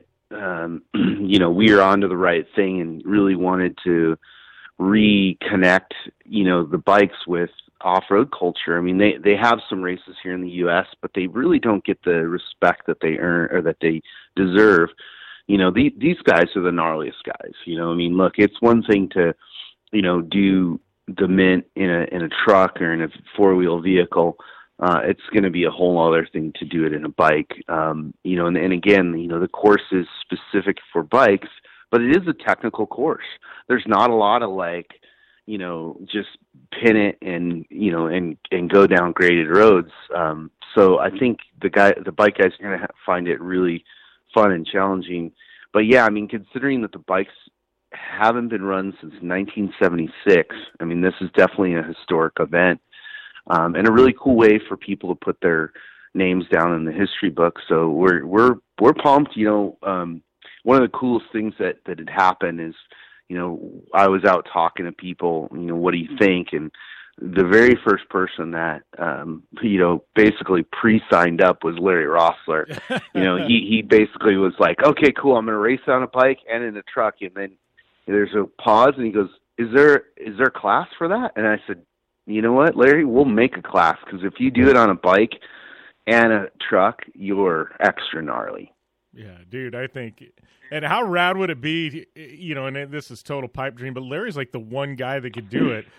we were onto the right thing and really wanted to reconnect, the bikes with off-road culture. I mean, they have some races here in the U.S., but they really don't get the respect that they earn or that they deserve. These guys are the gnarliest guys. I mean, look, it's one thing to, do the Mint in a truck or in a four-wheel vehicle. It's going to be a whole other thing to do it in a bike. And again, the course is specific for bikes, but it is a technical course. There's not a lot of just pin it and go down graded roads. So I think the bike guys are going to find it really fun and challenging. But yeah, I mean, considering that the bikes haven't been run since 1976, I mean, this is definitely a historic event, and a really cool way for people to put their names down in the history book. So we're pumped. One of the coolest things that had happened is, I was out talking to people, what do you think? And the very first person that, basically pre-signed up was Larry Rossler. He basically was like, okay, cool, I'm going to race on a bike and in a truck. And then there's a pause and he goes, is there a class for that? And I said, you know what, Larry, we'll make a class, because if you do it on a bike and a truck, you're extra gnarly. Yeah, dude, I think, and how rad would it be, and this is total pipe dream, but Larry's like the one guy that could do it.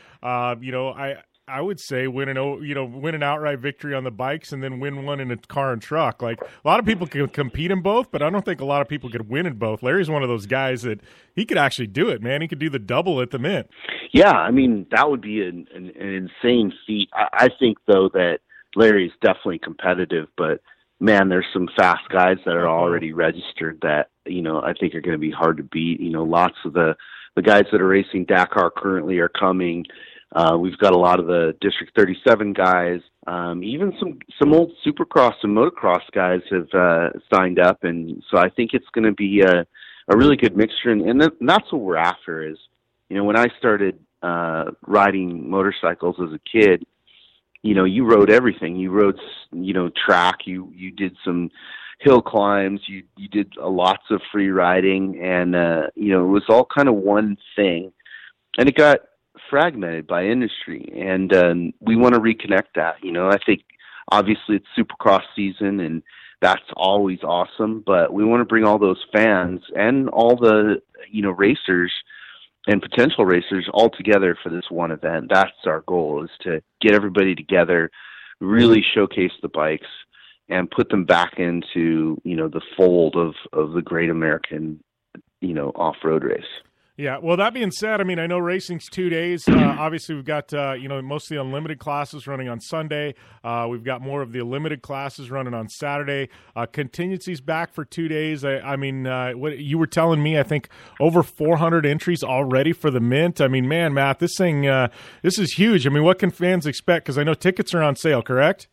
I would say win an outright victory on the bikes and then win one in a car and truck. Like, a lot of people can compete in both, but I don't think a lot of people could win in both. Larry's one of those guys that he could actually do it, man. He could do the double at the Mint. Yeah, I mean, that would be an insane feat. I think, though, that Larry's definitely competitive, but man, there's some fast guys that are already registered that, I think are going to be hard to beat. Lots of the guys that are racing Dakar currently are coming. We've got a lot of the District 37 guys. Even some old Supercross and motocross guys have signed up. And so I think it's going to be a really good mixture. And that's what we're after is, when I started riding motorcycles as a kid, you rode everything. You rode, track. You did some hill climbs. You did lots of free riding, and it was all kind of one thing. And it got fragmented by industry, and we want to reconnect that. I think obviously it's Supercross season, and that's always awesome. But we want to bring all those fans and all the racers and potential racers all together for this one event. That's our goal, is to get everybody together, really showcase the bikes, and put them back into, the fold of the great American, off-road race. Yeah, well, that being said, I mean, I know racing's 2 days. Obviously, we've got, most of the unlimited classes running on Sunday. We've got more of the limited classes running on Saturday. Contingency's back for 2 days. I mean, what you were telling me, I think over 400 entries already for the Mint. I mean, man, Matt, this is huge. I mean, what can fans expect? Because I know tickets are on sale, correct?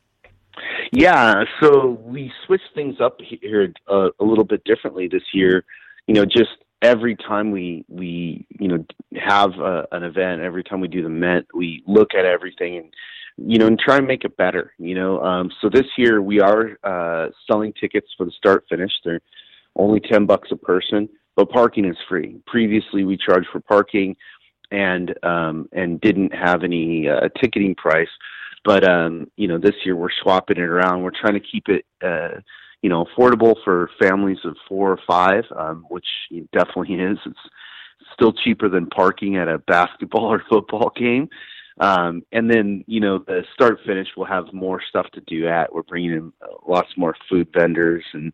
Yeah, so we switched things up here a little bit differently this year. Just every time we have an event, every time we do the Mint, we look at everything and try and make it better. So this year we are selling tickets for the start finish. They're only $10 a person, but parking is free. Previously, we charged for parking and didn't have any ticketing price. But this year we're swapping it around. We're trying to keep it affordable for families of 4 or 5, which it definitely is. It's still cheaper than parking at a basketball or football game. And then, the start finish will have more stuff to do at. We're bringing in lots more food vendors and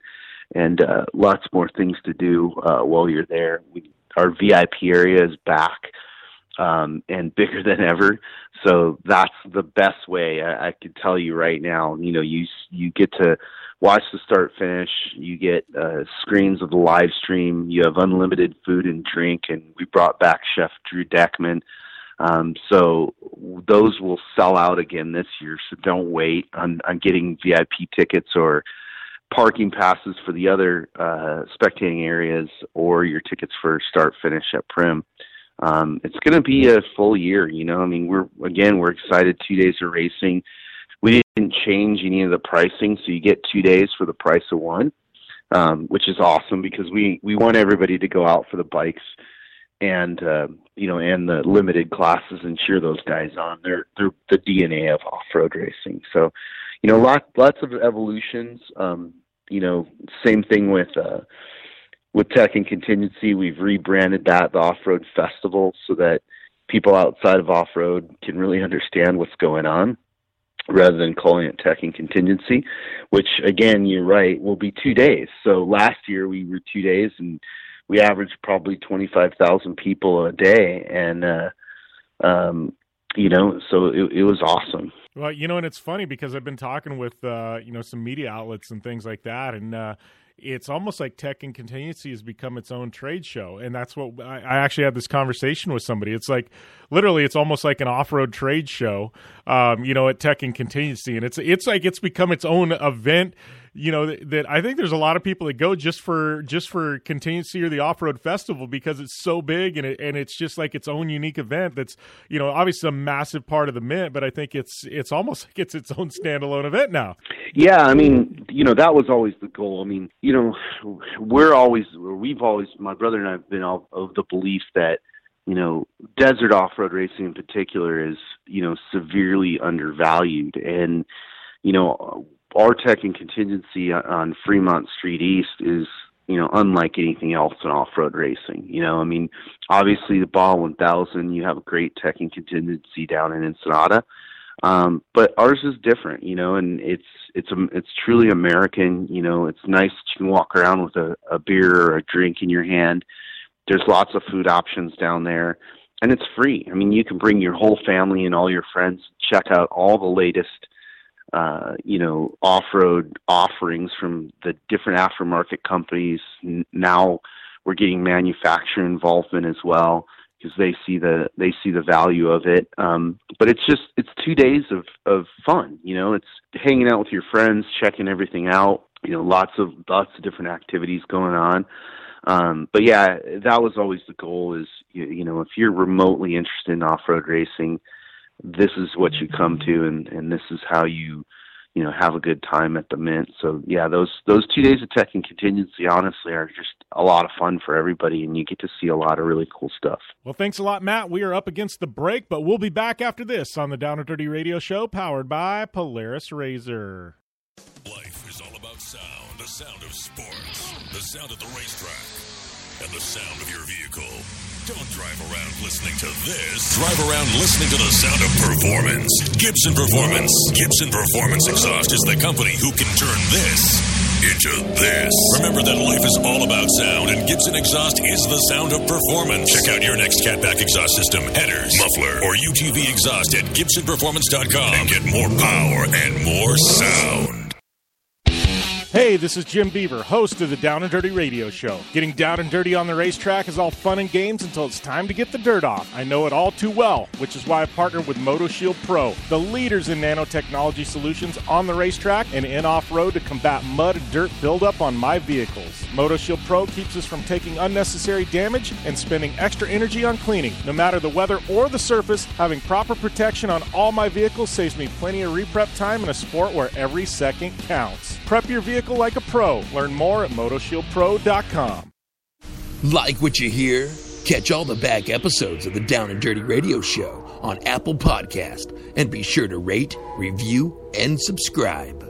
and lots more things to do while you're there. Our VIP area is back and bigger than ever, so that's the best way. I can tell you right now. You get to watch the start finish. You get screens of the live stream. You have unlimited food and drink, and we brought back Chef Drew Deckman. So those will sell out again this year, so don't wait on getting VIP tickets or parking passes for the other spectating areas or your tickets for start finish at Prim. It's going to be a full year, we're excited. 2 days of racing. We didn't change any of the pricing, so you get 2 days for the price of one, which is awesome because we want everybody to go out for the bikes and and the limited classes and cheer those guys on. They're the DNA of off-road racing. So, lots of evolutions. Same thing with Tech and Contingency. We've rebranded that the Off-Road Festival so that people outside of off-road can really understand what's going on, rather than calling it Tech and Contingency, which, again, you're right, will be 2 days. So last year we were 2 days, and we averaged probably 25,000 people a day, and so it was awesome. Well, and it's funny because I've been talking with some media outlets and things like that, and it's almost like Tech and Contingency has become its own trade show. And that's what I actually had this conversation with somebody. It's like, literally, it's almost like an off-road trade show, at Tech and Contingency. And it's like it's become its own event, that I think there's a lot of people that go just for Contingency or the Off-Road Festival because it's so big and it's just like its own unique event that's, obviously a massive part of the Mint, but I think it's almost like it's its own standalone event now. Yeah, that was always the goal. My brother and I have been of the belief that, desert off-road racing in particular is, severely undervalued. And, our Tech and Contingency on Fremont Street East is, unlike anything else in off-road racing. Obviously the Baja 1000, you have a great Tech and Contingency down in Ensenada. But ours is different, and it's truly American. It's nice that you can walk around with a beer or a drink in your hand. There's lots of food options down there, and it's free. You can bring your whole family and all your friends, check out all the latest, off-road offerings from the different aftermarket companies. Now we're getting manufacturer involvement as well, because they see the value of it. But it's 2 days of fun. It's hanging out with your friends, checking everything out. Lots of different activities going on. But yeah, that was always the goal. Is if you're remotely interested in off-road racing, this is what you come to, and this is how you have a good time at the Mint. So yeah, those 2 days of Tech and Contingency honestly are just a lot of fun for everybody, and you get to see a lot of really cool stuff. Well, thanks a lot, Matt. We are up against the break, but we'll be back after this on the Down and Dirty Radio Show, powered by Polaris RZR. Life is all about sound, the sound of sports, the sound of the racetrack, and the sound of your vehicle. Don't drive around listening to this. Drive around listening to the sound of performance. Gibson Performance. Gibson Performance Exhaust is the company who can turn this into this. Remember that life is all about sound, and Gibson Exhaust is the sound of performance. Check out your next catback exhaust system, headers, muffler, or UTV exhaust at GibsonPerformance.com and get more power and more sound. Hey, this is Jim Beaver, host of the Down and Dirty Radio Show. Getting down and dirty on the racetrack is all fun and games until it's time to get the dirt off. I know it all too well, which is why I've partnered with MotoShield Pro, the leaders in nanotechnology solutions on the racetrack and in off-road to combat mud and dirt buildup on my vehicles. MotoShield Pro keeps us from taking unnecessary damage and spending extra energy on cleaning. No matter the weather or the surface, having proper protection on all my vehicles saves me plenty of reprep time in a sport where every second counts. Prep your vehicle like a pro. Learn more at MotoShieldPro.com. Like what you hear? Catch all the back episodes of the Down and Dirty Radio Show on Apple Podcast, and be sure to rate, review, and subscribe.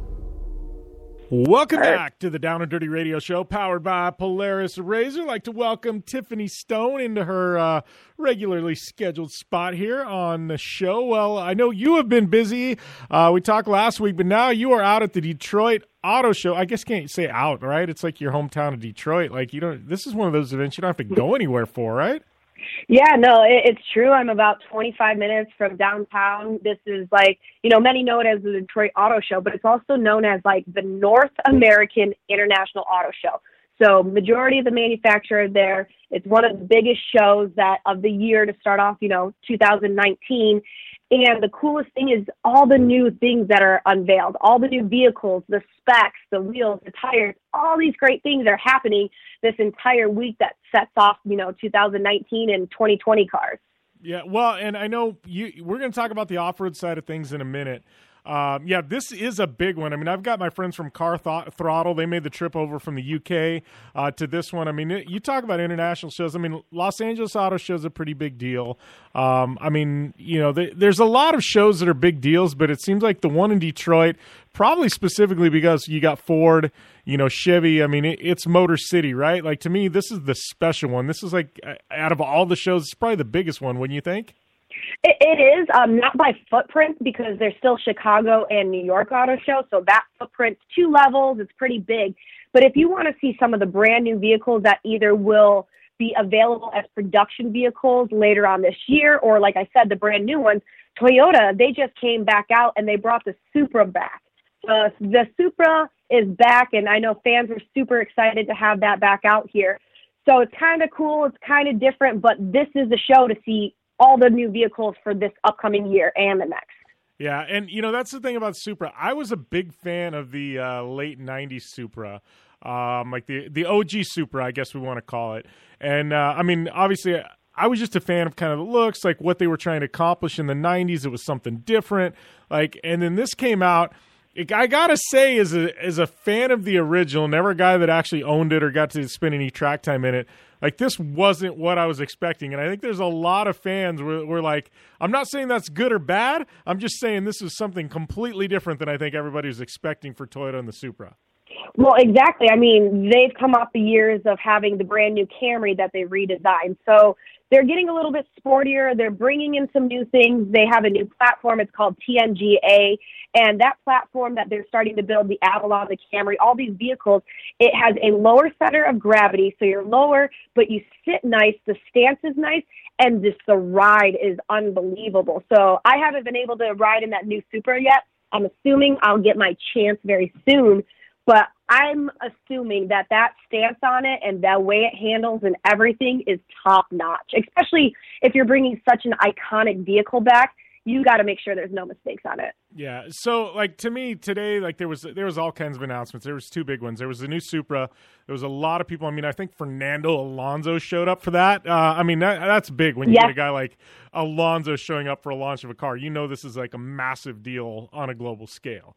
Welcome back to the Down and Dirty Radio Show, powered by Polaris RZR. I'd like to welcome Tiffany Stone into her regularly scheduled spot here on the show. Well, I know you have been busy. We talked last week, but now you are out at the Detroit auto show, I guess can't say out, right? It's like your hometown of Detroit. Like this is one of those events you don't have to go anywhere for, right? Yeah, no, it's true. I'm about 25 minutes from downtown. This is like, many know it as the Detroit Auto Show, but it's also known as like the North American International Auto Show. So majority of the manufacturers there, it's one of the biggest shows of the year to start off, 2019. And the coolest thing is all the new things that are unveiled, all the new vehicles, the specs, the wheels, the tires, all these great things are happening this entire week that sets off, 2019 and 2020 cars. Yeah, well, and I know we're going to talk about the off-road side of things in a minute. This is a big one. I mean, I've got my friends from Car Throttle. They made the trip over from the UK to this one. I mean, you talk about international shows. I mean, Los Angeles Auto Show is a pretty big deal. There's a lot of shows that are big deals, but it seems like the one in Detroit, probably specifically because you got Ford, Chevy. I mean, it's Motor City, right? Like, to me, this is the special one. This is like, out of all the shows, it's probably the biggest one, wouldn't you think? It is, not by footprint because there's still Chicago and New York Auto Show, so that footprint's 2 levels. It's pretty big. But if you want to see some of the brand new vehicles that either will be available as production vehicles later on this year or, like I said, the brand new ones, Toyota, they just came back out and they brought the Supra back. The Supra is back, and I know fans are super excited to have that back out here. So it's kind of cool. It's kind of different, but this is the show to see all the new vehicles for this upcoming year and the next. Yeah, and, that's the thing about Supra. I was a big fan of the late 90s Supra, like the OG Supra, I guess we want to call it. And, obviously, I was just a fan of kind of the looks, like what they were trying to accomplish in the 90s. It was something different. And then this came out. I gotta say, as a fan of the original, never a guy that actually owned it or got to spend any track time in it, like, this wasn't what I was expecting. And I think there's a lot of fans were like, I'm not saying that's good or bad. I'm just saying this is something completely different than I think everybody was expecting for Toyota and the Supra. Well, exactly. I mean, they've come off the years of having the brand new Camry that they redesigned. So they're getting a little bit sportier. They're bringing in some new things. They have a new platform. It's called TNGA. And that platform that they're starting to build, the Avalon, the Camry, all these vehicles, it has a lower center of gravity. So you're lower, but you sit nice. The stance is nice. And the ride is unbelievable. So I haven't been able to ride in that new Supra yet. I'm assuming I'll get my chance very soon. But I'm assuming that stance on it and the way it handles and everything is top notch, especially if you're bringing such an iconic vehicle back. You got to make sure there's no mistakes on it. Yeah. So, to me today, there was all kinds of announcements. There was 2 big ones. There was the new Supra. There was a lot of people. I mean, I think Fernando Alonso showed up for that. That's big when you get a guy like Alonso showing up for a launch of a car. This is like a massive deal on a global scale.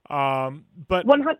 But 100%.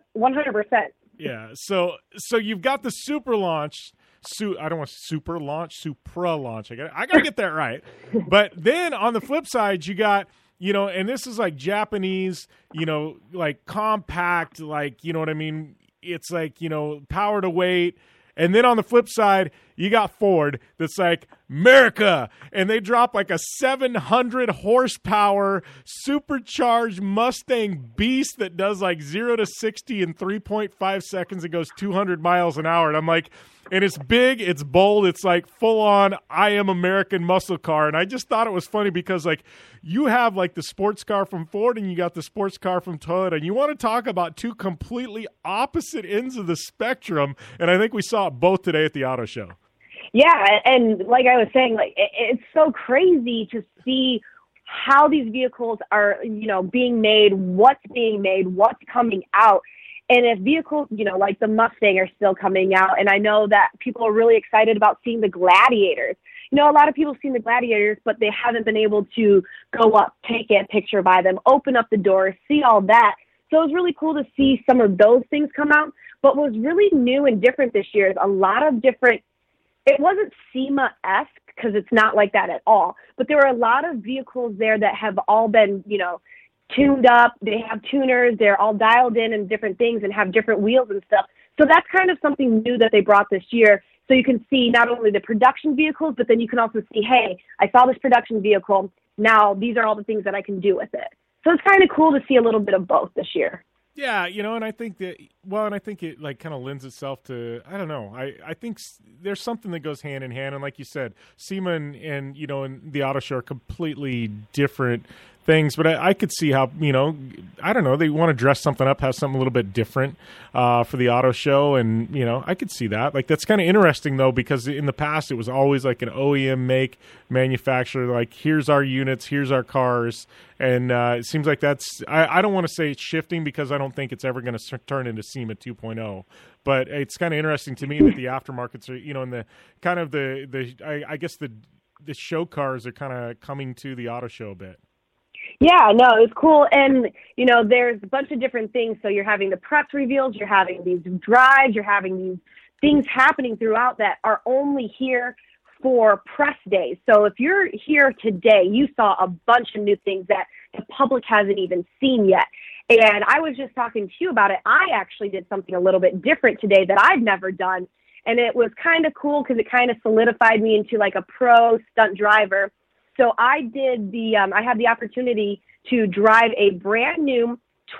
Yeah. So you've got the Supra launch. I don't want Supra launch. I gotta get that right. But then on the flip side, you got, and this is like Japanese, like compact, like, you know what I mean? It's like, power to weight. And then on the flip side, you got Ford that's like, America, and they drop like a 700 horsepower supercharged Mustang beast that does like 0 to 60 in 3.5 seconds. It goes 200 miles an hour. And I'm like, and it's big, it's bold, it's like full on I am American muscle car. And I just thought it was funny because like you have like the sports car from Ford and you got the sports car from Toyota, and you want to talk about 2 completely opposite ends of the spectrum. And I think we saw it both today at the auto show. Yeah, and like I was saying, like it's so crazy to see how these vehicles are, being made, what's coming out. And if vehicles, like the Mustang are still coming out, and I know that people are really excited about seeing the Gladiators. A lot of people have seen the Gladiators, but they haven't been able to go up, take a picture by them, open up the doors, see all that. So it was really cool to see some of those things come out. But what was really new and different this year is a lot of different. It wasn't SEMA-esque because it's not like that at all. But there were a lot of vehicles there that have all been, tuned up. They have tuners. They're all dialed in and different things and have different wheels and stuff. So that's kind of something new that they brought this year. So you can see not only the production vehicles, but then you can also see, hey, I saw this production vehicle. Now these are all the things that I can do with it. So it's kind of cool to see a little bit of both this year. Yeah, and I think that, and I think it like kind of lends itself to, I don't know. I think there's something that goes hand in hand. And like you said, SEMA and the auto show are completely different things, but I could see how, I don't know, they want to dress something up, have something a little bit different for the auto show. And, I could see that. Like, that's kind of interesting, though, because in the past it was always like an OEM make manufacturer, like, here's our units, here's our cars. And it seems like that's, I don't want to say it's shifting because I don't think it's ever going to turn into SEMA 2.0. But it's kind of interesting to me that the aftermarkets are, in the kind of I guess the show cars are kind of coming to the auto show a bit. Yeah, no, it's cool. And, there's a bunch of different things. So you're having the press reveals, you're having these drives, you're having these things happening throughout that are only here for press days. So if you're here today, you saw a bunch of new things that the public hasn't even seen yet. And I was just talking to you about it. I actually did something a little bit different today that I've never done. And it was kind of cool because it kind of solidified me into like a pro stunt driver. So I did I had the opportunity to drive a brand new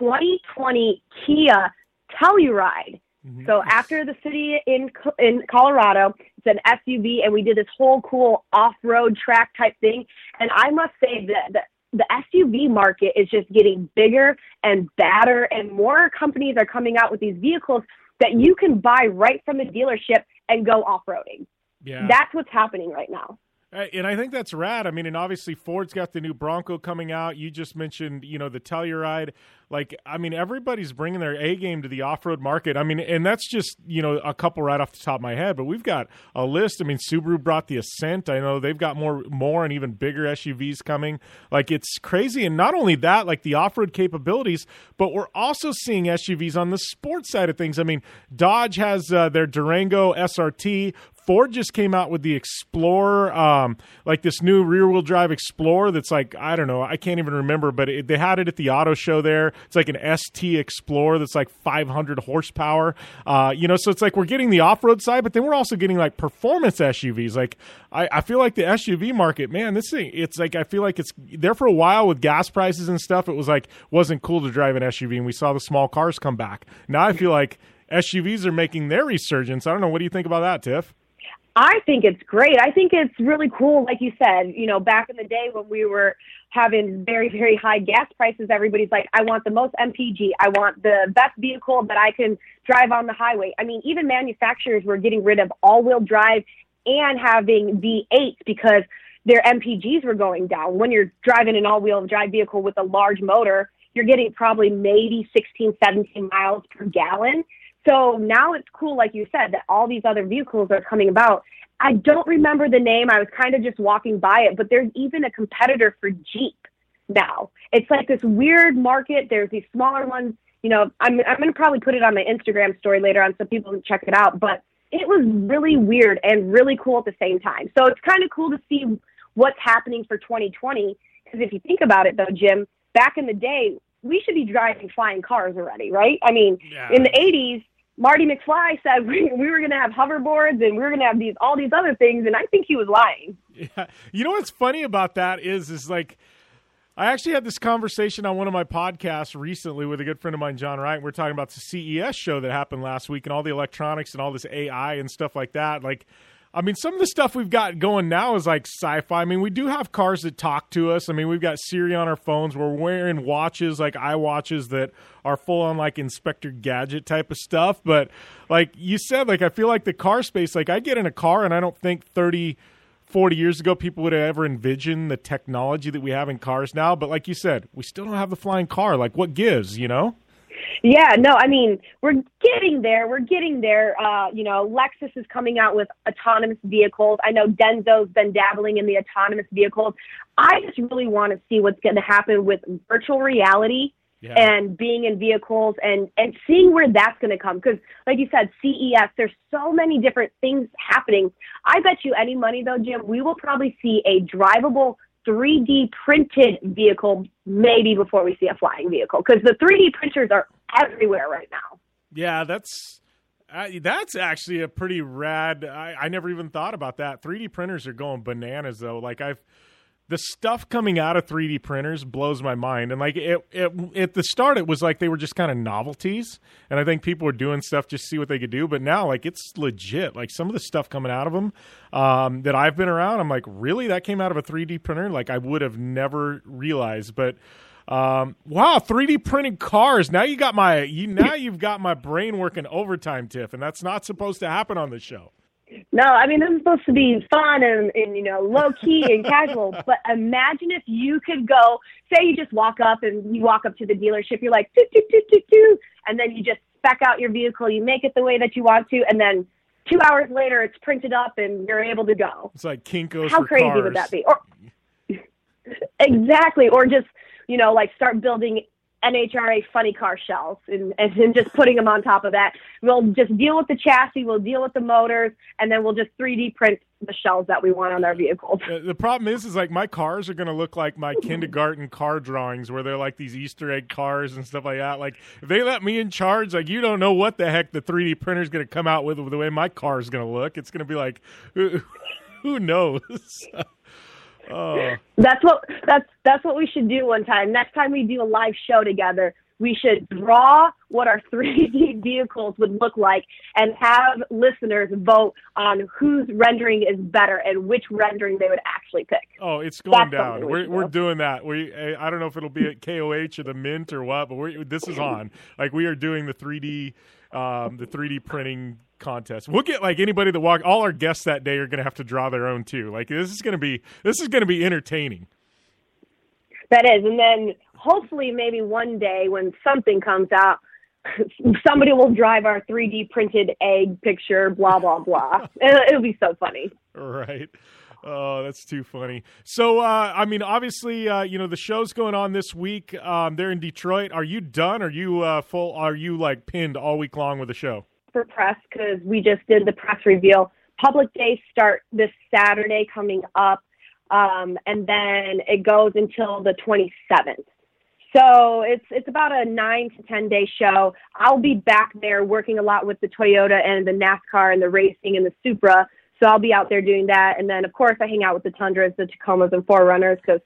2020 Kia Telluride. Mm-hmm. So after the city in Colorado, it's an SUV, and we did this whole cool off-road track type thing. And I must say that the SUV market is just getting bigger and badder, and more companies are coming out with these vehicles that you can buy right from the dealership and go off-roading. Yeah. That's what's happening right now. And I think that's rad. I mean, and obviously Ford's got the new Bronco coming out. You just mentioned, the Telluride. Like, I mean, everybody's bringing their A game to the off-road market. I mean, and that's just, a couple right off the top of my head. But we've got a list. I mean, Subaru brought the Ascent. I know they've got more and even bigger SUVs coming. Like, it's crazy. And not only that, like the off-road capabilities, but we're also seeing SUVs on the sports side of things. I mean, Dodge has their Durango SRT. Ford just came out with the Explorer, like this new rear-wheel drive Explorer that's like, I don't know, I can't even remember, but they had it at the auto show there. It's like an ST Explorer that's like 500 horsepower. So it's like we're getting the off-road side, but then we're also getting like performance SUVs. Like I feel like the SUV market, man, this thing, it's like I feel like it's there for a while with gas prices and stuff. It was like wasn't cool to drive an SUV, and we saw the small cars come back. Now I feel like SUVs are making their resurgence. I don't know. What do you think about that, Tiff? I think it's great. I think it's really cool. Like you said, back in the day when we were having very, very high gas prices, everybody's like, I want the most MPG. I want the best vehicle that I can drive on the highway. I mean, even manufacturers were getting rid of all-wheel drive and having V8s because their MPGs were going down. When you're driving an all-wheel drive vehicle with a large motor, you're getting probably maybe 16, 17 miles per gallon. So now it's cool, like you said, that all these other vehicles are coming about. I don't remember the name. I was kind of just walking by it, but there's even a competitor for Jeep now. It's like this weird market. There's these smaller ones. I'm going to probably put it on my Instagram story later on so people can check it out. But it was really weird and really cool at the same time. So it's kind of cool to see what's happening for 2020. Because if you think about it, though, Jim, back in the day, we should be driving flying cars already, right? I mean, in the 80s, Marty McFly said we were going to have hoverboards and we were going to have all these other things, and I think he was lying. Yeah. You know what's funny about that is like I actually had this conversation on one of my podcasts recently with a good friend of mine, John Wright. We're talking about the CES show that happened last week and all the electronics and all this AI and stuff like that. Like, I mean, some of the stuff we've got going now is like sci-fi. I mean, we do have cars that talk to us. I mean, we've got Siri on our phones. We're wearing watches, like iWatches, that are full on like Inspector Gadget type of stuff. But like you said, like I feel like the car space, like I get in a car and I don't think 30, 40 years ago people would have ever envisioned the technology that we have in cars now. But like you said, we still don't have the flying car. Like what gives, Yeah, no, I mean, we're getting there. Lexus is coming out with autonomous vehicles. I know Denso's been dabbling in the autonomous vehicles. I just really want to see what's going to happen with virtual reality and being in vehicles and seeing where that's going to come. Because, like you said, CES, there's so many different things happening. I bet you any money, though, Jim, we will probably see a drivable 3D printed vehicle maybe before we see a flying vehicle, because the 3D printers are everywhere right now. Yeah, that's actually a pretty rad. I never even thought about that. 3D printers are going bananas though. Like the stuff coming out of 3D printers blows my mind. And like it at the start, it was like they were just kind of novelties, and I think people were doing stuff just to see what they could do. But now, like, it's legit. Like some of the stuff coming out of them that I've been around, I'm like, really, that came out of a 3D printer? Like I would have never realized. But wow, 3D printed cars. Now you've got my brain working overtime, Tiff, and that's not supposed to happen on the show. No, I mean, this is supposed to be fun and low key and casual. But imagine if you could go, say you just walk up to the dealership, you're like, doo, doo, doo, doo, doo, and then you just spec out your vehicle, you make it the way that you want to, and then 2 hours later it's printed up and you're able to go. It's like Kinko's How for crazy cars. would that be? Or exactly, or just like start building NHRA funny car shells and just putting them on top of that. We'll just deal with the chassis, we'll deal with the motors, and then we'll just 3D print the shells that we want on our vehicles. The problem is like my cars are going to look like my kindergarten car drawings where they're like these Easter egg cars and stuff like that. Like if they let me in charge, like you don't know what the heck the 3D printer is going to come out with the way my car is going to look. It's going to be like, who knows? Oh. That's what we should do one time. Next time we do a live show together, we should draw what our 3D vehicles would look like and have listeners vote on whose rendering is better and which rendering they would actually pick. Oh, it's going down. We're doing that. I don't know if it'll be at KOH or the Mint or what, but this is on. Like we are doing the 3D printing contest. We'll get like anybody that walk. All our guests that day are going to have to draw their own too. Like this is going to be entertaining. That is, and then hopefully maybe one day when something comes out, somebody will drive our 3D printed egg picture. Blah blah blah. It'll be so funny. Right. Oh, that's too funny. So, I mean, obviously, the show's going on this week. They're in Detroit. Are you done? Are you full? Are you like pinned all week long with the show? For press, because we just did the press reveal. Public days start this Saturday coming up, and then it goes until the 27th. So it's about a 9 to 10 day show. I'll be back there working a lot with the Toyota and the NASCAR and the racing and the Supra. So I'll be out there doing that. And then, of course, I hang out with the Tundras, the Tacomas, and 4Runners because,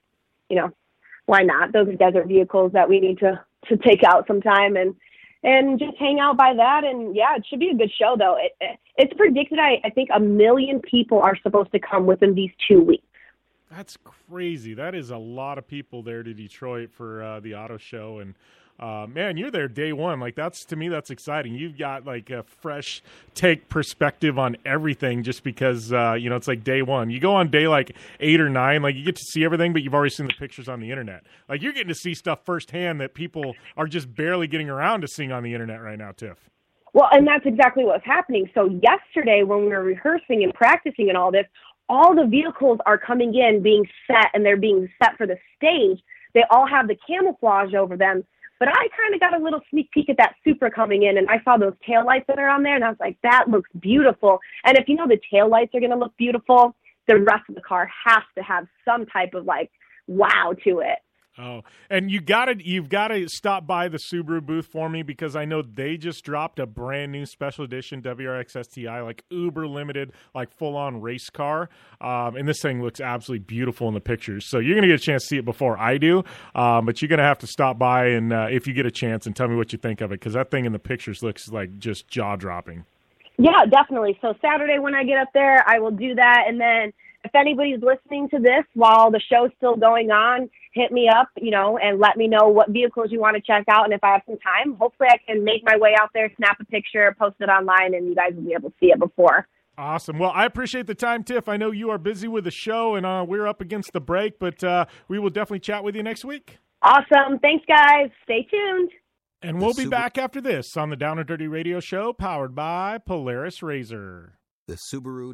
why not? Those are desert vehicles that we need to take out sometime and just hang out by that. And, yeah, it should be a good show, though. It's predicted, I think, 1 million people are supposed to come within these 2 weeks. That's crazy. That is a lot of people there to Detroit for the auto show. And, man, you're there day one. Like, to me, that's exciting. You've got, like, a fresh take perspective on everything just because, it's like day one. You go on day, like, 8 or 9. Like, you get to see everything, but you've already seen the pictures on the internet. Like, you're getting to see stuff firsthand that people are just barely getting around to seeing on the internet right now, Tiff. Well, and that's exactly what's happening. So yesterday when we were rehearsing and practicing and all this, all the vehicles are coming in, being set, and they're being set for the stage. They all have the camouflage over them. But I kind of got a little sneak peek at that Supra coming in, and I saw those taillights that are on there, and I was like, that looks beautiful. And if the taillights are going to look beautiful, the rest of the car has to have some type of, like, wow to it. Oh, and you've got to stop by the Subaru booth for me because I know they just dropped a brand new special edition WRX STI, like uber limited, like full on race car. And this thing looks absolutely beautiful in the pictures. So you're going to get a chance to see it before I do. But you're going to have to stop by and if you get a chance and tell me what you think of it because that thing in the pictures looks like just jaw dropping. Yeah, definitely. So Saturday when I get up there, I will do that. And then if anybody's listening to this while the show's still going on, hit me up, and let me know what vehicles you want to check out. And if I have some time, hopefully I can make my way out there, snap a picture, post it online, and you guys will be able to see it before. Awesome. Well, I appreciate the time, Tiff. I know you are busy with the show, and we're up against the break, but we will definitely chat with you next week. Awesome. Thanks, guys. Stay tuned. And we'll be back after this on the Down and Dirty Radio Show, powered by Polaris RZR. The Subaru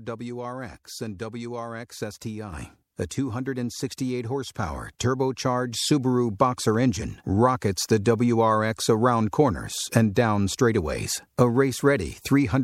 WRX and WRX STI. A 268 horsepower turbocharged Subaru Boxer engine rockets the WRX around corners and down straightaways. A race-ready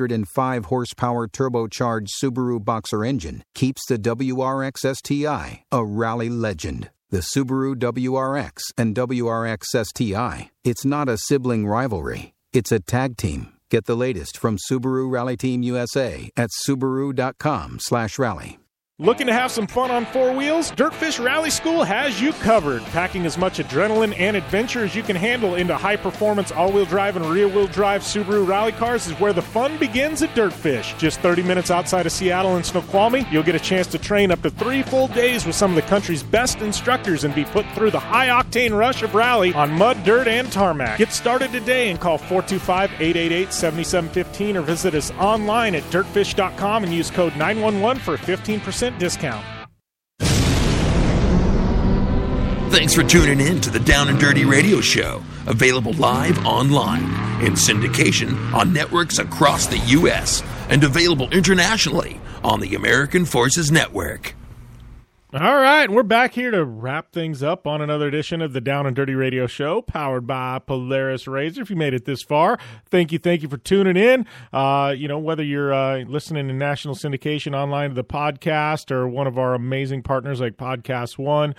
305 horsepower turbocharged Subaru Boxer engine keeps the WRX STI a rally legend. The Subaru WRX and WRX STI. It's not a sibling rivalry. It's a tag team. Get the latest from Subaru Rally Team USA at Subaru.com/rally. Looking to have some fun on four wheels? Dirtfish Rally School has you covered. Packing as much adrenaline and adventure as you can handle into high-performance all-wheel drive and rear-wheel drive Subaru rally cars is where the fun begins at Dirtfish. Just 30 minutes outside of Seattle and Snoqualmie, you'll get a chance to train up to 3 full days with some of the country's best instructors and be put through the high-octane rush of rally on mud, dirt, and tarmac. Get started today and call 425-888-7715 or visit us online at dirtfish.com and use code 911 for a 15% discount. Thanks for tuning in to the Down and Dirty Radio Show, available live online, in syndication on networks across the U.S., and available internationally on the American Forces Network. All right, we're back here to wrap things up on another edition of the Down and Dirty Radio Show, powered by Polaris Razor. If you made it this far, thank you for tuning in. Whether you're listening to national syndication online to the podcast or one of our amazing partners like Podcast One,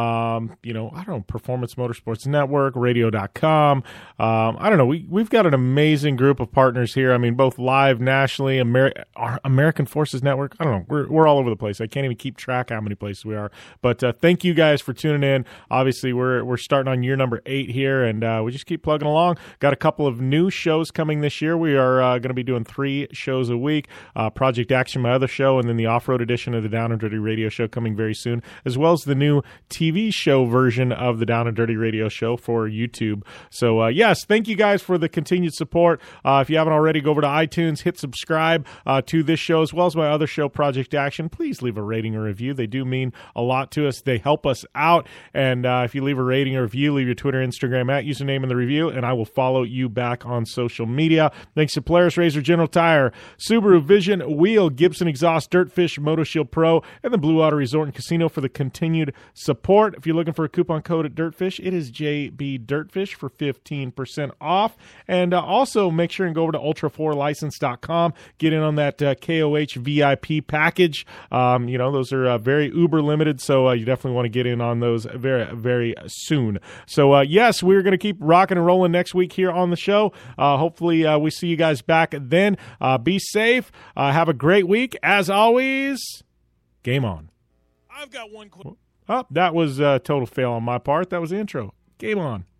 Performance Motorsports Network, Radio.com. We've got an amazing group of partners here. I mean, both live nationally, our American Forces Network. I don't know, we're all over the place. I can't even keep track how many places we are, but thank you guys for tuning in. Obviously, we're starting on year number 8 here, and we just keep plugging along. Got a couple of new shows coming this year. We are going to be doing 3 shows a week. Project Action, my other show, and then the off-road edition of the Down and Dirty Radio Show coming very soon, as well as the new TV show version of the Down and Dirty Radio Show for YouTube. So yes, thank you guys for the continued support. If you haven't already, go over to iTunes, hit subscribe to this show as well as my other show, Project Action. Please leave a rating or review. They do mean a lot to us. They help us out. And if you leave a rating or review, leave your Twitter, Instagram at username in the review, and I will follow you back on social media. Thanks to Polaris Razor, General Tire, Subaru Vision, Wheel, Gibson Exhaust, Dirtfish, MotoShield Pro, and the Blue Water Resort and Casino for the continued support. If you're looking for a coupon code at Dirtfish, it is JB Dirtfish for 15% off. And also make sure and go over to ultra4license.com. Get in on that KOH VIP package. Those are very uber limited, so you definitely want to get in on those very, very soon. So, yes, we're going to keep rocking and rolling next week here on the show. Hopefully, we see you guys back then. Be safe. Have a great week. As always, game on. I've got one. That was a total fail on my part. That was the intro. Game on.